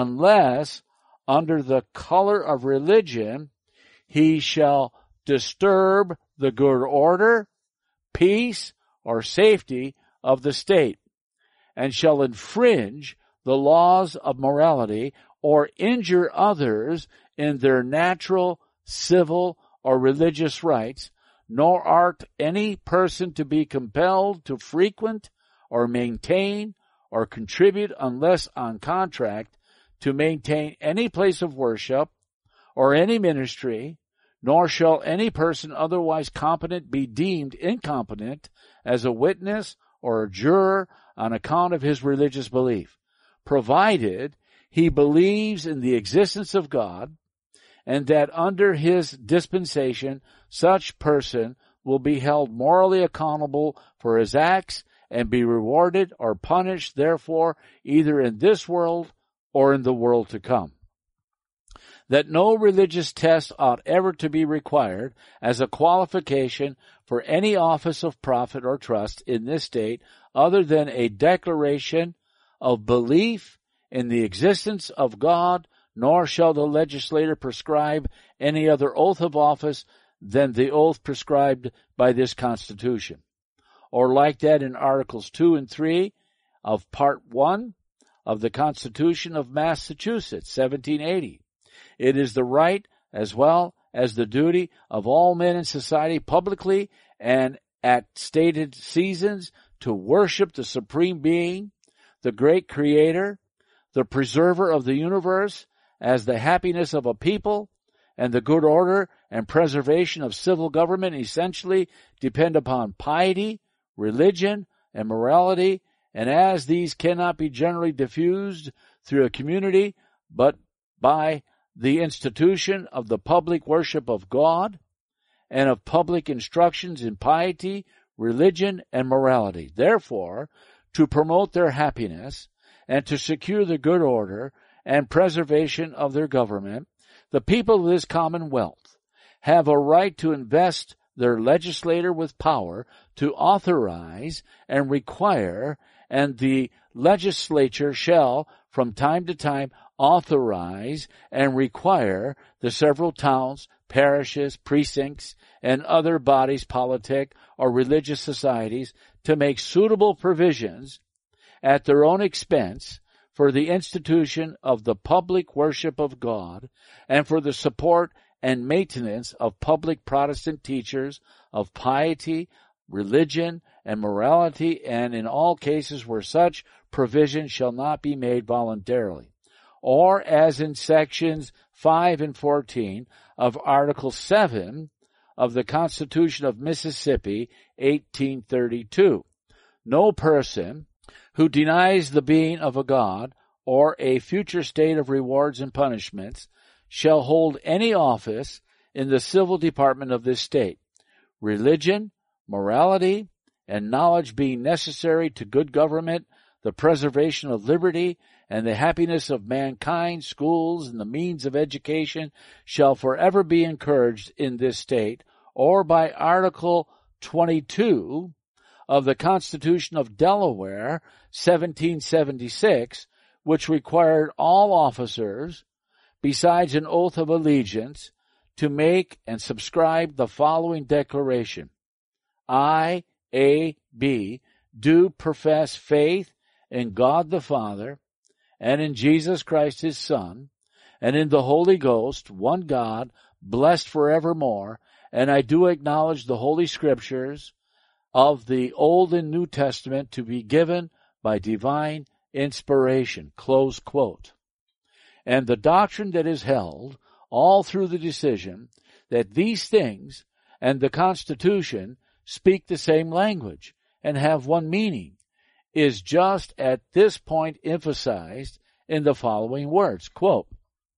unless under the color of religion he shall disturb the good order, peace, or safety of the state, and shall infringe the laws of morality or injure others in their natural, civil, or religious rights, nor art any person to be compelled to frequent or maintain or contribute unless on contract to maintain any place of worship or any ministry, nor shall any person otherwise competent be deemed incompetent as a witness or a juror on account of his religious belief, provided he believes in the existence of God and that under his dispensation such person will be held morally accountable for his acts and be rewarded or punished therefore either in this world or in the world to come. That no religious test ought ever to be required as a qualification for any office of profit or trust in this state other than a declaration of belief in the existence of God, nor shall the legislator prescribe any other oath of office than the oath prescribed by this Constitution. Or like that in Articles two and three of Part one of the Constitution of Massachusetts, seventeen eighty. It is the right as well as the duty of all men in society publicly and at stated seasons to worship the Supreme Being, the great Creator, the preserver of the universe, as the happiness of a people and the good order and preservation of civil government essentially depend upon piety, religion, and morality, and as these cannot be generally diffused through a community but by the institution of the public worship of God and of public instructions in piety, religion, and morality. Therefore, to promote their happiness and to secure the good order and preservation of their government, the people of this commonwealth have a right to invest their legislator with power to authorize and require, and the legislature shall from time to time authorize and require the several towns, parishes, precincts, and other bodies, politic or religious societies, to make suitable provisions at their own expense for the institution of the public worship of God and for the support and maintenance of public Protestant teachers of piety, religion, and morality, and in all cases where such provision shall not be made voluntarily. Or as in sections five and fourteen of Article seven of the Constitution of Mississippi, eighteen thirty-two. No person who denies the being of a God or a future state of rewards and punishments shall hold any office in the civil department of this state, religion, morality, and knowledge being necessary to good government, the preservation of liberty, and the happiness of mankind. Schools and the means of education shall forever be encouraged in this state, or by Article twenty-two of the Constitution of Delaware, seventeen seventy-six, which required all officers, besides an oath of allegiance, to make and subscribe the following declaration. I, A, B, do profess faith in God the Father, and in Jesus Christ his Son, and in the Holy Ghost, one God, blessed forevermore, and I do acknowledge the Holy Scriptures of the Old and New Testament to be given by divine inspiration. Close quote. And the doctrine that is held all through the decision that these things and the Constitution speak the same language and have one meaning is just at this point emphasized in the following words, quote,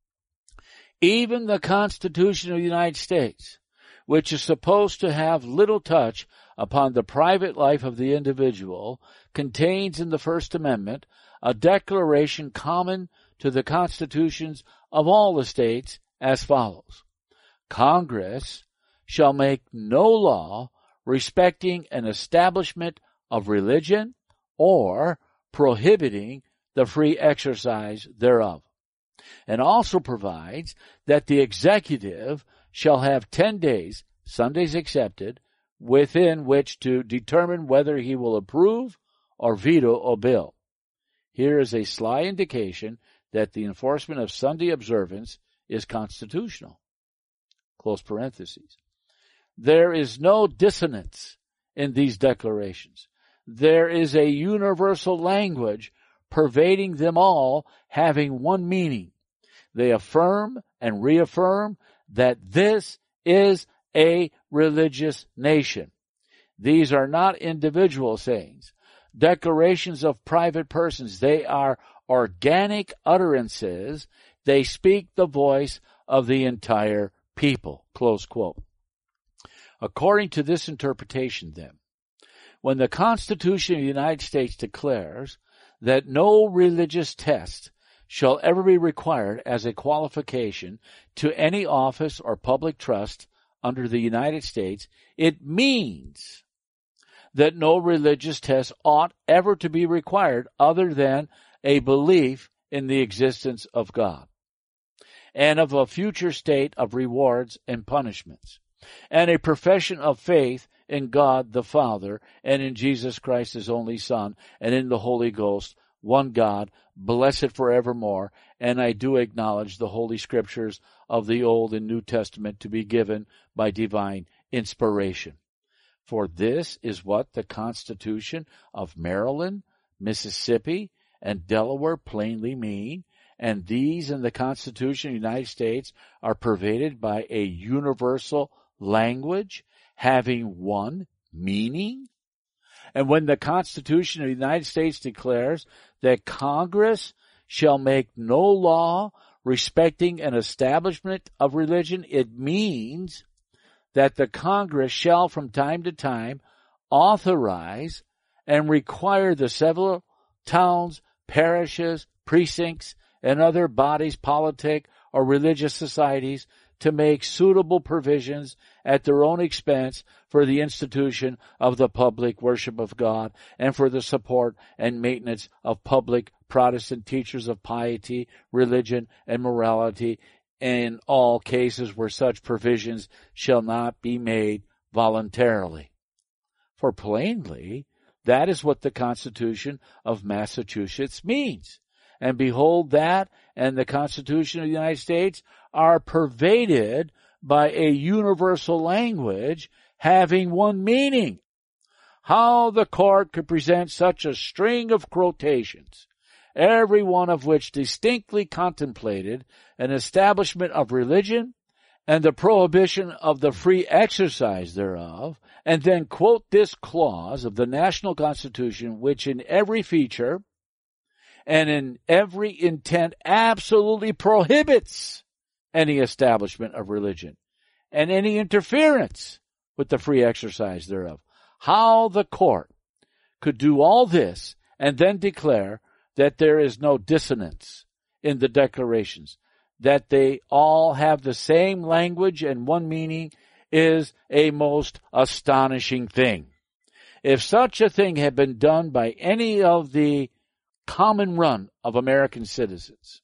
even the Constitution of the United States, which is supposed to have little touch upon the private life of the individual, contains in the First Amendment a declaration common to the constitutions of all the states as follows. Congress shall make no law respecting an establishment of religion or prohibiting the free exercise thereof, and also provides that the executive shall have ten days, Sundays excepted, within which to determine whether he will approve or veto a bill. Here is a sly indication that the enforcement of Sunday observance is constitutional. Close parentheses. There is no dissonance in these declarations. There is a universal language pervading them all, having one meaning. They affirm and reaffirm that this is a religious nation. These are not individual sayings, declarations of private persons. They are organic utterances. They speak the voice of the entire people. Close quote. According to this interpretation, then, when the Constitution of the United States declares that no religious test shall ever be required as a qualification to any office or public trust under the United States, it means that no religious test ought ever to be required other than a belief in the existence of God and of a future state of rewards and punishments, and a profession of faith in God the Father and in Jesus Christ his only Son and in the Holy Ghost, one God, blessed forevermore. And I do acknowledge the Holy Scriptures of the Old and New Testament to be given by divine inspiration. For this is what the Constitution of Maryland, Mississippi, and Delaware plainly mean, and these and the Constitution of the United States are pervaded by a universal language having one meaning. And when the Constitution of the United States declares that Congress shall make no law respecting an establishment of religion, it means that the Congress shall from time to time authorize and require the several towns, parishes, precincts, and other bodies, politic or religious societies to make suitable provisions at their own expense for the institution of the public worship of God and for the support and maintenance of public Protestant teachers of piety, religion, and morality in all cases where such provisions shall not be made voluntarily. For plainly, that is what the Constitution of Massachusetts means. And behold, that and the Constitution of the United States are pervaded by a universal language having one meaning. How the court could present such a string of quotations, every one of which distinctly contemplated an establishment of religion and the prohibition of the free exercise thereof, and then quote this clause of the national Constitution, which in every feature and in every intent absolutely prohibits any establishment of religion and any interference with the free exercise thereof. How the court could do all this and then declare that there is no dissonance in the declarations, that they all have the same language and one meaning, is a most astonishing thing. If such a thing had been done by any of the common run of American citizens,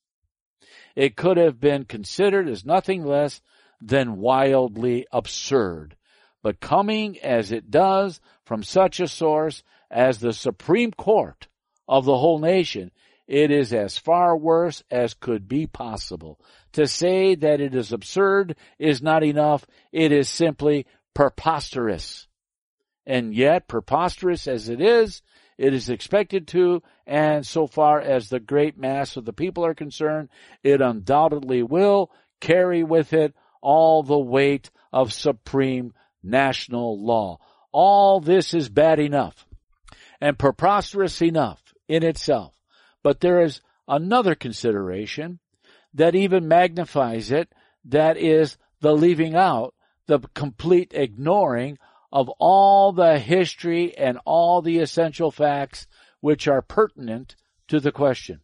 it could have been considered as nothing less than wildly absurd. But coming as it does from such a source as the Supreme Court of the whole nation, it is as far worse as could be possible. To say that it is absurd is not enough. It is simply preposterous. And yet, preposterous as it is, it is expected to, and so far as the great mass of the people are concerned, it undoubtedly will carry with it all the weight of supreme national law. All this is bad enough and preposterous enough in itself. But there is another consideration that even magnifies it, that is the leaving out, the complete ignoring of all the history and all the essential facts which are pertinent to the question.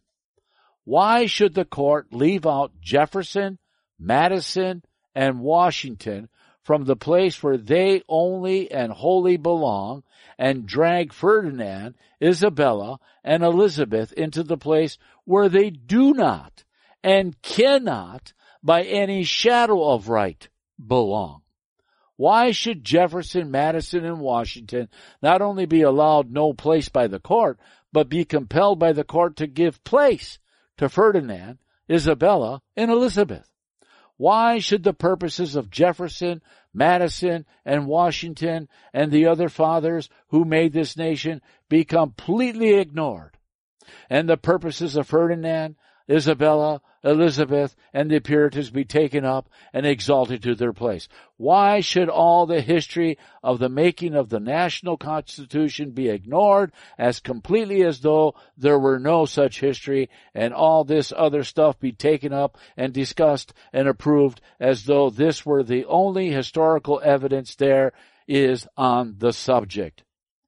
Why should the court leave out Jefferson, Madison, and Washington from the place where they only and wholly belong, and drag Ferdinand, Isabella, and Elizabeth into the place where they do not and cannot by any shadow of right belong? Why should Jefferson, Madison, and Washington not only be allowed no place by the court, but be compelled by the court to give place to Ferdinand, Isabella, and Elizabeth? Why should the purposes of Jefferson, Madison, and Washington and the other fathers who made this nation be completely ignored, and the purposes of Ferdinand, Isabella, Elizabeth, and the Puritans be taken up and exalted to their place? Why should all the history of the making of the national constitution be ignored as completely as though there were no such history, and all this other stuff be taken up and discussed and approved as though this were the only historical evidence there is on the subject?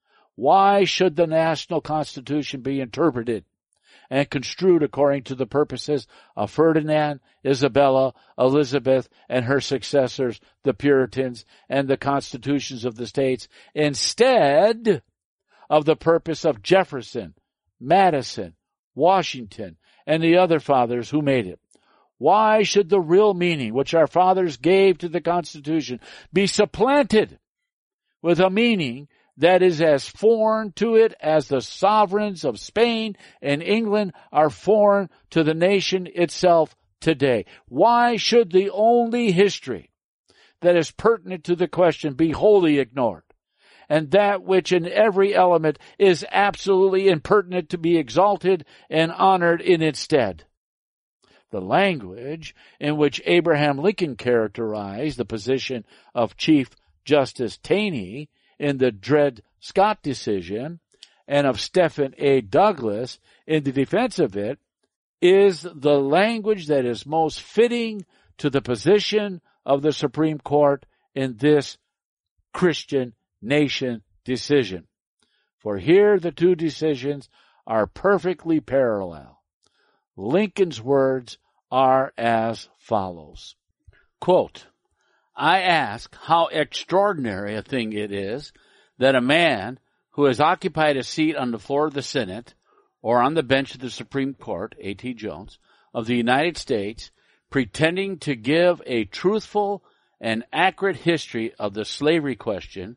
Why should the national constitution be interpreted and construed according to the purposes of Ferdinand, Isabella, Elizabeth, and her successors, the Puritans, and the constitutions of the states, instead of the purpose of Jefferson, Madison, Washington, and the other fathers who made it? Why should the real meaning which our fathers gave to the Constitution be supplanted with a meaning that is as foreign to it as the sovereigns of Spain and England are foreign to the nation itself today? Why should the only history that is pertinent to the question be wholly ignored, and that which in every element is absolutely impertinent to be exalted and honored in its stead? The language in which Abraham Lincoln characterized the position of Chief Justice Taney in the Dred Scott decision, and of Stephen A. Douglas in the defense of it, is the language that is most fitting to the position of the Supreme Court in this Christian nation decision. For here the two decisions are perfectly parallel. Lincoln's words are as follows. Quote, I ask how extraordinary a thing it is that a man who has occupied a seat on the floor of the Senate or on the bench of the Supreme Court, A T Jones, of the United States, pretending to give a truthful and accurate history of the slavery question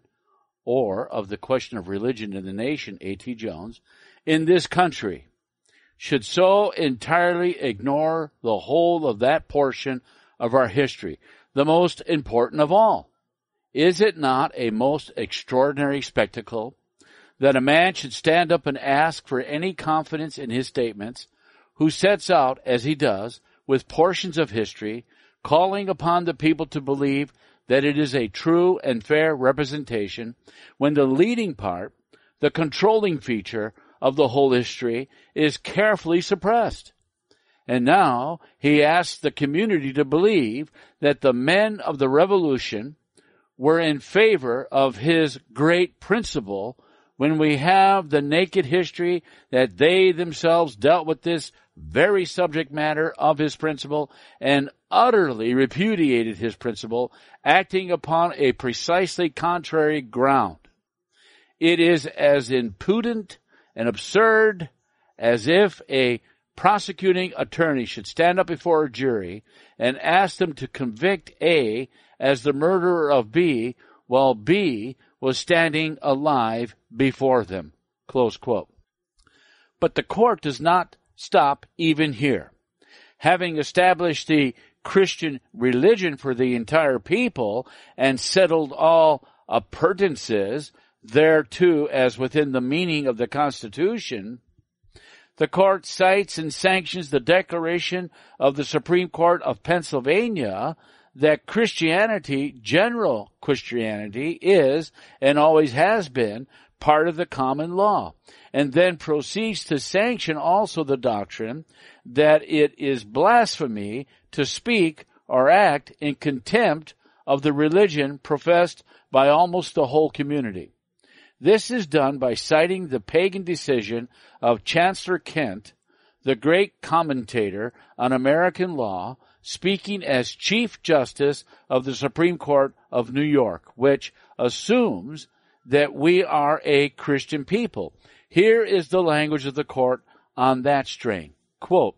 or of the question of religion in the nation, A T Jones, in this country, should so entirely ignore the whole of that portion of our history, the most important of all. Is it not a most extraordinary spectacle that a man should stand up and ask for any confidence in his statements, who sets out, as he does, with portions of history, calling upon the people to believe that it is a true and fair representation, when the leading part, the controlling feature of the whole history, is carefully suppressed? And now he asks the community to believe that the men of the Revolution were in favor of his great principle, when we have the naked history that they themselves dealt with this very subject matter of his principle and utterly repudiated his principle, acting upon a precisely contrary ground. It is as impudent and absurd as if a prosecuting attorney should stand up before a jury and ask them to convict A as the murderer of B while B was standing alive before them. Close quote. But the court does not stop even here. Having established the Christian religion for the entire people and settled all appurtenances thereto as within the meaning of the Constitution, the court cites and sanctions the declaration of the Supreme Court of Pennsylvania that Christianity, general Christianity, is and always has been part of the common law, and then proceeds to sanction also the doctrine that it is blasphemy to speak or act in contempt of the religion professed by almost the whole community. This is done by citing the pagan decision of Chancellor Kent, the great commentator on American law, speaking as Chief Justice of the Supreme Court of New York, which assumes that we are a Christian people. Here is the language of the court on that strain. Quote,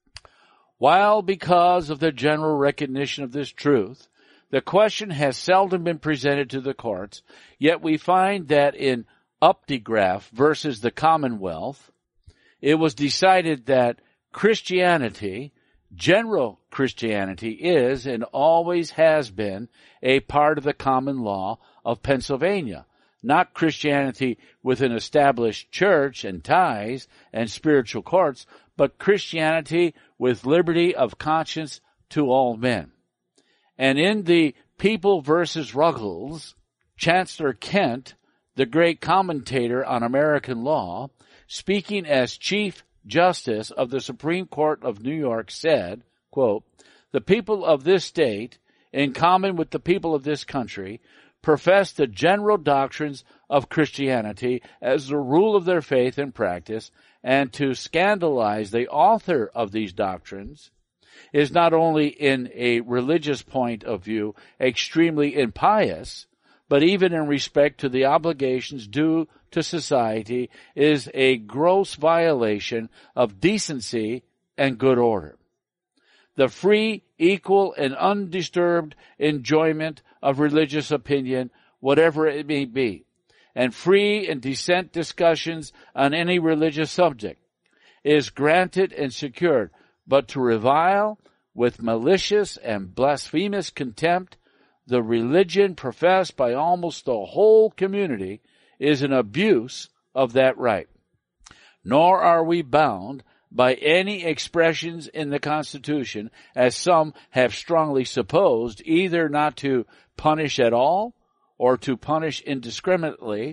while because of the general recognition of this truth, the question has seldom been presented to the courts, yet we find that in Updegraff versus the Commonwealth, it was decided that Christianity, general Christianity, is and always has been a part of the common law of Pennsylvania, not Christianity with an established church and ties and spiritual courts, but Christianity with liberty of conscience to all men. And in the People versus Ruggles, Chancellor Kent, the great commentator on American law, speaking as Chief Justice of the Supreme Court of New York, said, quote, "The people of this state, in common with the people of this country, profess the general doctrines of Christianity as the rule of their faith and practice, and to scandalize the author of these doctrines is not only in a religious point of view extremely impious, but even in respect to the obligations due to society is a gross violation of decency and good order. The free, equal, and undisturbed enjoyment of religious opinion, whatever it may be, and free and decent discussions on any religious subject, is granted and secured, but to revile with malicious and blasphemous contempt the religion professed by almost the whole community is an abuse of that right. Nor are we bound by any expressions in the Constitution, as some have strongly supposed, either not to punish at all or to punish indiscriminately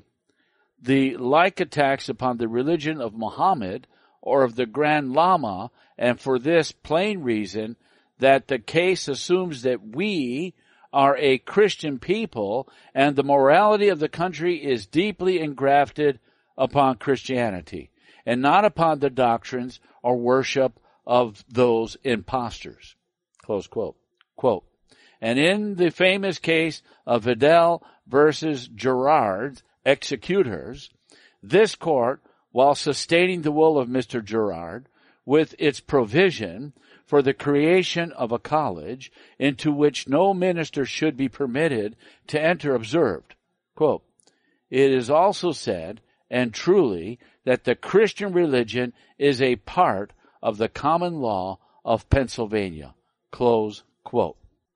the like attacks upon the religion of Muhammad or of the Grand Lama, and for this plain reason that the case assumes that we are a Christian people and the morality of the country is deeply engrafted upon Christianity and not upon the doctrines or worship of those impostors." Close quote. Quote, and in the famous case of Vidal versus Gerard, executors, this court, while sustaining the will of Mister Gerard, with its provision for the creation of a college into which no minister should be permitted to enter, observed, quote, "It is also said, and truly, that the Christian religion is a part of the common law of Pennsylvania." Close quote.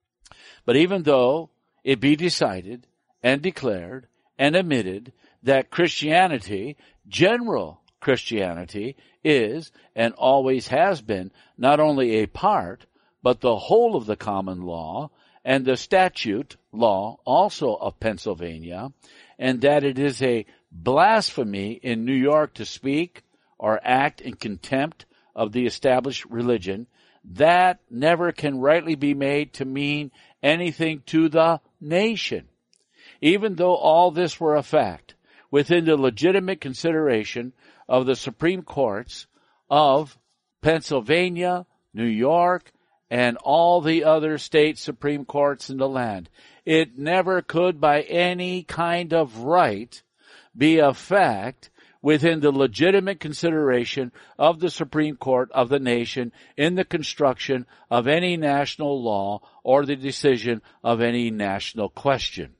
But even though it be decided and declared and admitted that Christianity, general Christianity, is and always has been not only a part, but the whole of the common law and the statute law also of Pennsylvania, and that it is a blasphemy in New York to speak or act in contempt of the established religion, that never can rightly be made to mean anything to the nation. Even though all this were a fact, within the legitimate consideration of the Supreme Courts of Pennsylvania, New York, and all the other state Supreme Courts in the land, it never could by any kind of right be a fact within the legitimate consideration of the Supreme Court of the nation in the construction of any national law or the decision of any national question.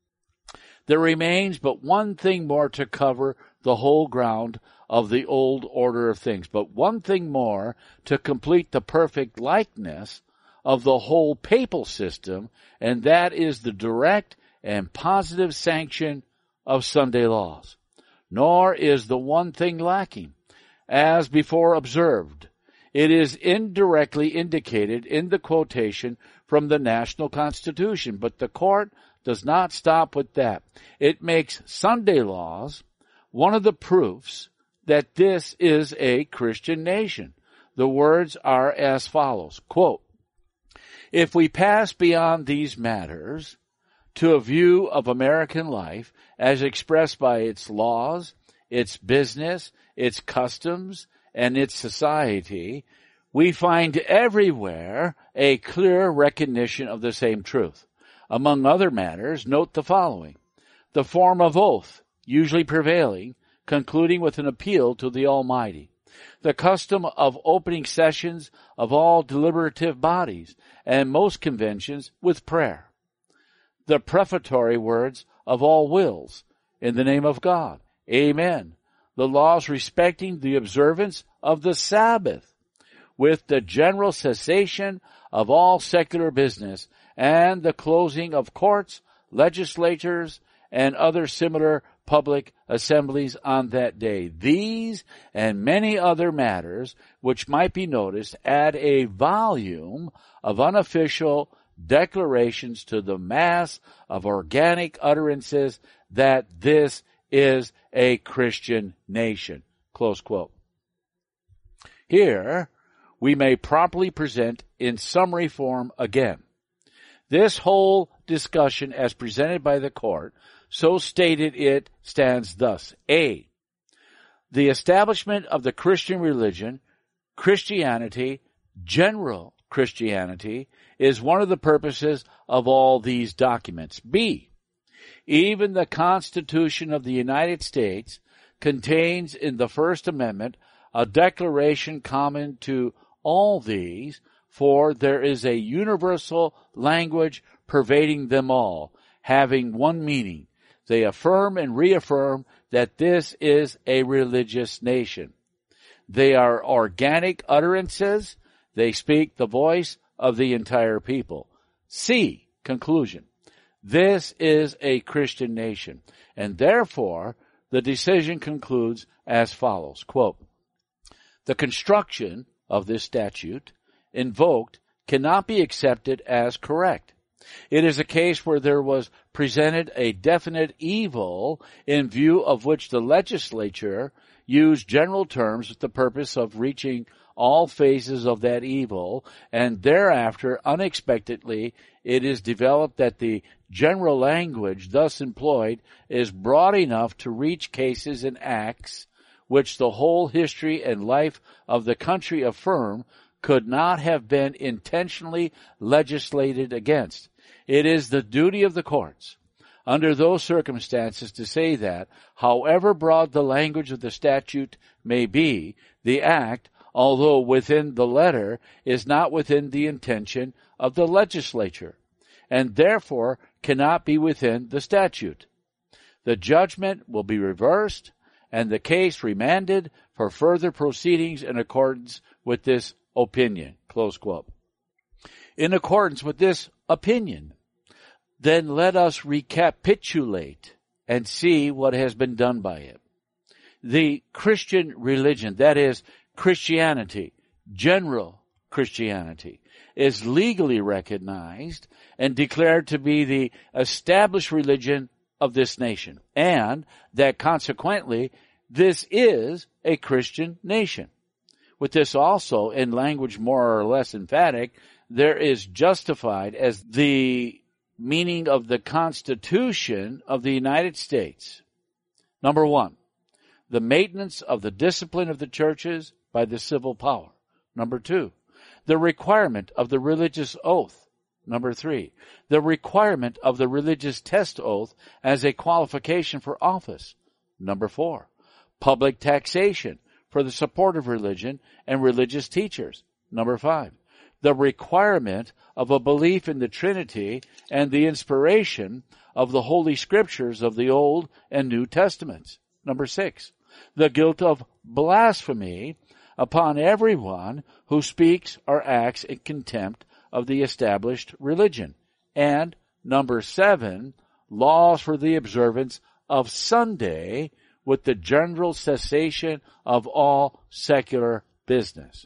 There remains but one thing more to cover the whole ground of the old order of things, but one thing more to complete the perfect likeness of the whole papal system, and that is the direct and positive sanction of Sunday laws. Nor is the one thing lacking. As before observed, it is indirectly indicated in the quotation from the national Constitution, but the court does not stop with that. It makes Sunday laws one of the proofs that this is a Christian nation. The words are as follows, quote, "If we pass beyond these matters to a view of American life as expressed by its laws, its business, its customs, and its society, we find everywhere a clear recognition of the same truth. Among other matters, note the following. The form of oath, usually prevailing, concluding with an appeal to the Almighty. The custom of opening sessions of all deliberative bodies and most conventions with prayer. The prefatory words of all wills, in the name of God, Amen. The laws respecting the observance of the Sabbath, with the general cessation of all secular business and the closing of courts, legislatures, and other similar public assemblies on that day. These and many other matters which might be noticed add a volume of unofficial declarations to the mass of organic utterances that this is a Christian nation. Close quote. Here, we may properly present in summary form again. This whole discussion as presented by the court, so stated it stands thus. A. The establishment of the Christian religion, Christianity, general Christianity, is one of the purposes of all these documents. B. Even the Constitution of the United States contains in the First Amendment a declaration common to all these, for there is a universal language pervading them all, having one meaning. They affirm and reaffirm that this is a religious nation. They are organic utterances. They speak the voice of the entire people. C. Conclusion. This is a Christian nation, and therefore the decision concludes as follows, quote, the construction of this statute invoked cannot be accepted as correct. It is a case where there was presented a definite evil in view of which the legislature used general terms with the purpose of reaching all phases of that evil, and thereafter, unexpectedly, it is developed that the general language thus employed is broad enough to reach cases and acts which the whole history and life of the country affirm could not have been intentionally legislated against. It is the duty of the courts, under those circumstances, to say that, however broad the language of the statute may be, the act, although within the letter, is not within the intention of the legislature, and therefore cannot be within the statute. The judgment will be reversed, and the case remanded for further proceedings in accordance with this opinion. Close quote. In accordance with this opinion, then let us recapitulate and see what has been done by it. The Christian religion, that is, Christianity, general Christianity, is legally recognized and declared to be the established religion of this nation, and that consequently this is a Christian nation. With this also, in language more or less emphatic, there is justified as the meaning of the Constitution of the United States. Number one, the maintenance of the discipline of the churches by the civil power. Number two, the requirement of the religious oath. Number three, the requirement of the religious test oath as a qualification for office. Number four, public taxation for the support of religion and religious teachers. Number five, the requirement of a belief in the Trinity and the inspiration of the Holy Scriptures of the Old and New Testaments. Number six, the guilt of blasphemy upon everyone who speaks or acts in contempt of the established religion. And number seven, laws for the observance of Sunday with the general cessation of all secular business.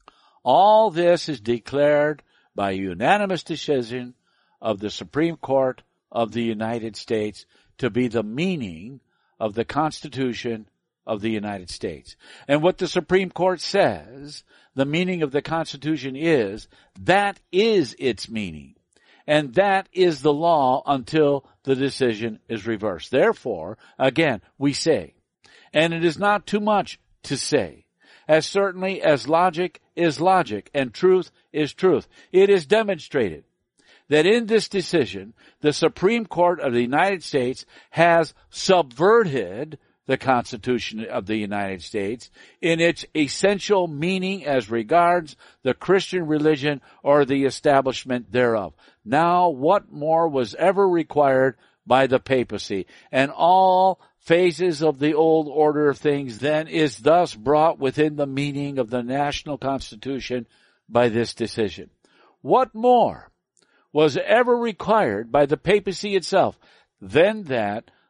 All this is declared by unanimous decision of the Supreme Court of the United States to be the meaning of the Constitution of the United States. And what the Supreme Court says the meaning of the Constitution is, that is its meaning. And that is the law until the decision is reversed. Therefore, again, we say, and it is not too much to say, as certainly as logic is logic and truth is truth, it is demonstrated that in this decision, the Supreme Court of the United States has subverted the Constitution of the United States in its essential meaning as regards the Christian religion or the establishment thereof. Now, what more was ever required by the papacy? And all phases of the old order of things then is thus brought within the meaning of the national Constitution by this decision. What more was ever required by the papacy itself than that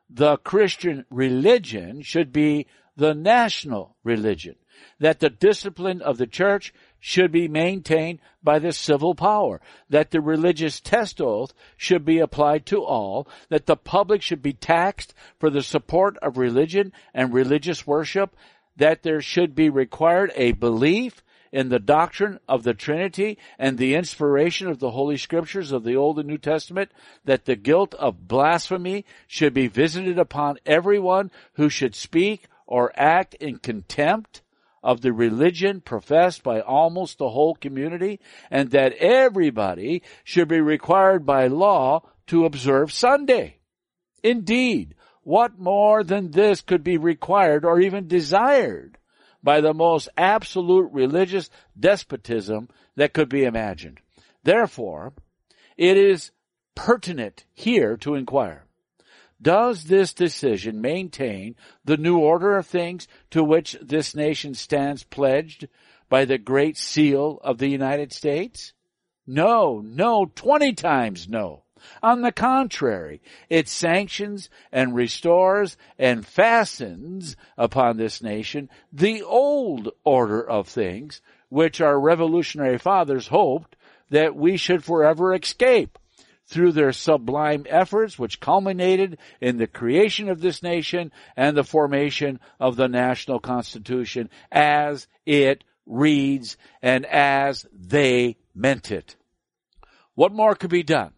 the Christian religion should be the national religion, that the discipline of the church should be maintained by the civil power, that the religious test oath should be applied to all, that the public should be taxed for the support of religion and religious worship, that there should be required a belief in the doctrine of the Trinity and the inspiration of the Holy Scriptures of the Old and New Testament, that the guilt of blasphemy should be visited upon everyone who should speak or act in contempt of the religion professed by almost the whole community, and that everybody should be required by law to observe Sunday. Indeed, what more than this could be required or even desired by the most absolute religious despotism that could be imagined? Therefore, it is pertinent here to inquire, does this decision maintain the new order of things to which this nation stands pledged by the Great Seal of the United States? No, no, twenty times no. On the contrary, it sanctions and restores and fastens upon this nation the old order of things, which our revolutionary fathers hoped that we should forever escape through their sublime efforts, which culminated in the creation of this nation and the formation of the national constitution as it reads and as they meant it. What more could be done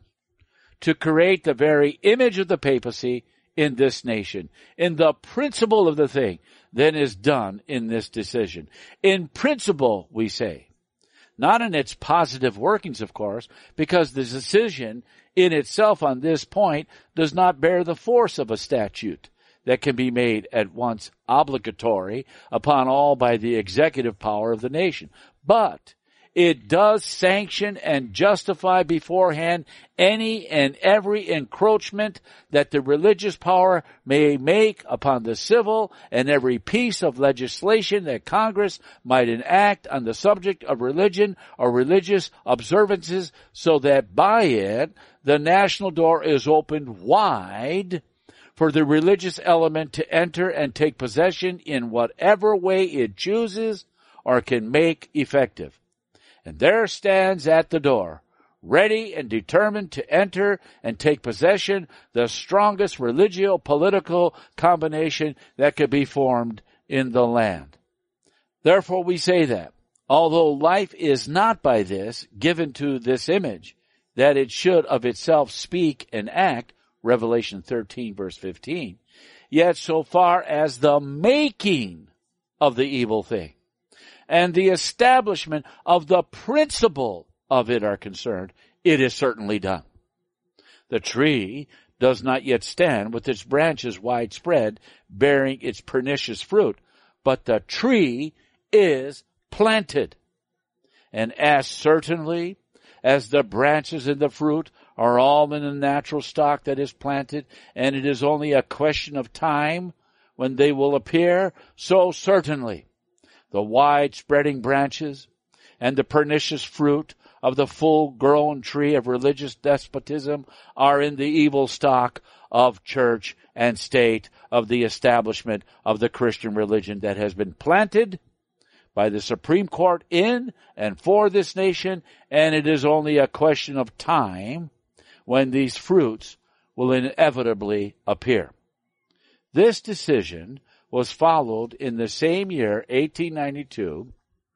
to create the very image of the papacy in this nation, in the principle of the thing, than is done in this decision? In principle, we say. Not in its positive workings, of course, because the decision in itself on this point does not bear the force of a statute that can be made at once obligatory upon all by the executive power of the nation. But it does sanction and justify beforehand any and every encroachment that the religious power may make upon the civil, and every piece of legislation that Congress might enact on the subject of religion or religious observances, so that by it the national door is opened wide for the religious element to enter and take possession in whatever way it chooses or can make effective. And there stands at the door, ready and determined to enter and take possession, the strongest religio-political combination that could be formed in the land. Therefore we say that, although life is not by this given to this image, that it should of itself speak and act, Revelation thirteen verse fifteen, yet so far as the making of the evil thing and the establishment of the principle of it are concerned, it is certainly done. The tree does not yet stand with its branches widespread, bearing its pernicious fruit, but the tree is planted. And as certainly as the branches and the fruit are all in the natural stock that is planted, and it is only a question of time when they will appear, so certainly the wide-spreading branches and the pernicious fruit of the full-grown tree of religious despotism are in the evil stock of church and state, of the establishment of the Christian religion that has been planted by the Supreme Court in and for this nation, and it is only a question of time when these fruits will inevitably appear. This decision was followed in the same year, eighteen ninety-two,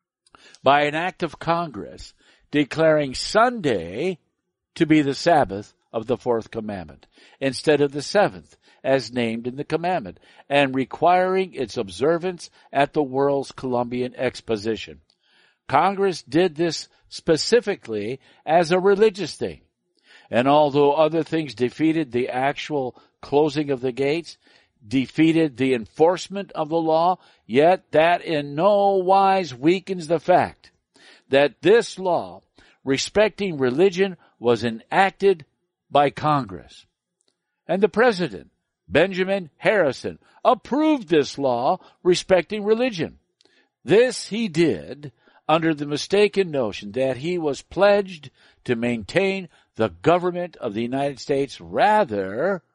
by an act of Congress declaring Sunday to be the Sabbath of the fourth commandment, instead of the seventh, as named in the commandment, and requiring its observance at the World's Columbian Exposition. Congress did this specifically as a religious thing, and although other things defeated the actual closing of the gates, defeated the enforcement of the law, yet that in no wise weakens the fact that this law respecting religion was enacted by Congress. And the President, Benjamin Harrison, approved this law respecting religion. This he did under the mistaken notion that he was pledged to maintain the government of the United States rather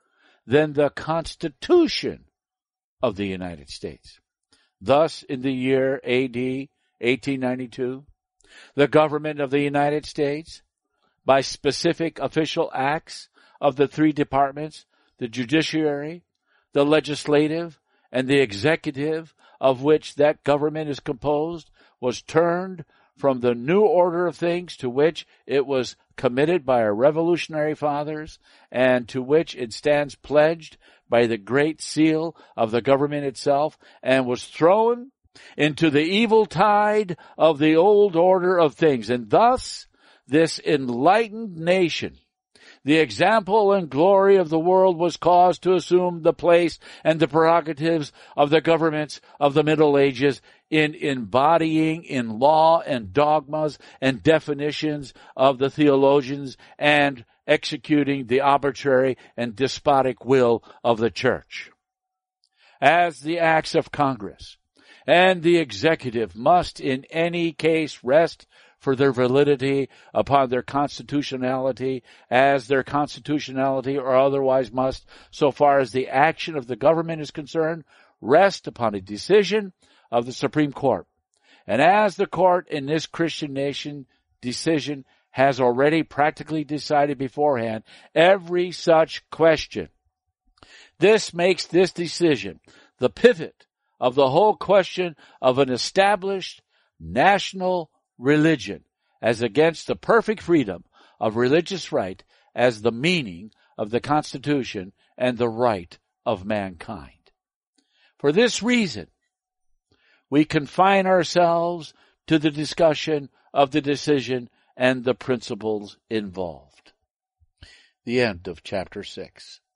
than the Constitution of the United States. Thus, in the year A D eighteen ninety-two, the government of the United States, by specific official acts of the three departments, the judiciary, the legislative, and the executive, of which that government is composed, was turned from the new order of things to which it was committed by our revolutionary fathers, and to which it stands pledged by the great seal of the government itself, and was thrown into the evil tide of the old order of things. And thus, this enlightened nation, the example and glory of the world, was caused to assume the place and the prerogatives of the governments of the Middle Ages in embodying in law and dogmas and definitions of the theologians and executing the arbitrary and despotic will of the church. As the acts of Congress and the executive must in any case rest for their validity upon their constitutionality, as their constitutionality or otherwise must, so far as the action of the government is concerned, rest upon a decision of the Supreme Court. And as the court in this Christian nation decision has already practically decided beforehand every such question, this makes this decision the pivot of the whole question of an established national religion as against the perfect freedom of religious right as the meaning of the Constitution and the right of mankind. For this reason, we confine ourselves to the discussion of the decision and the principles involved. The end of chapter six.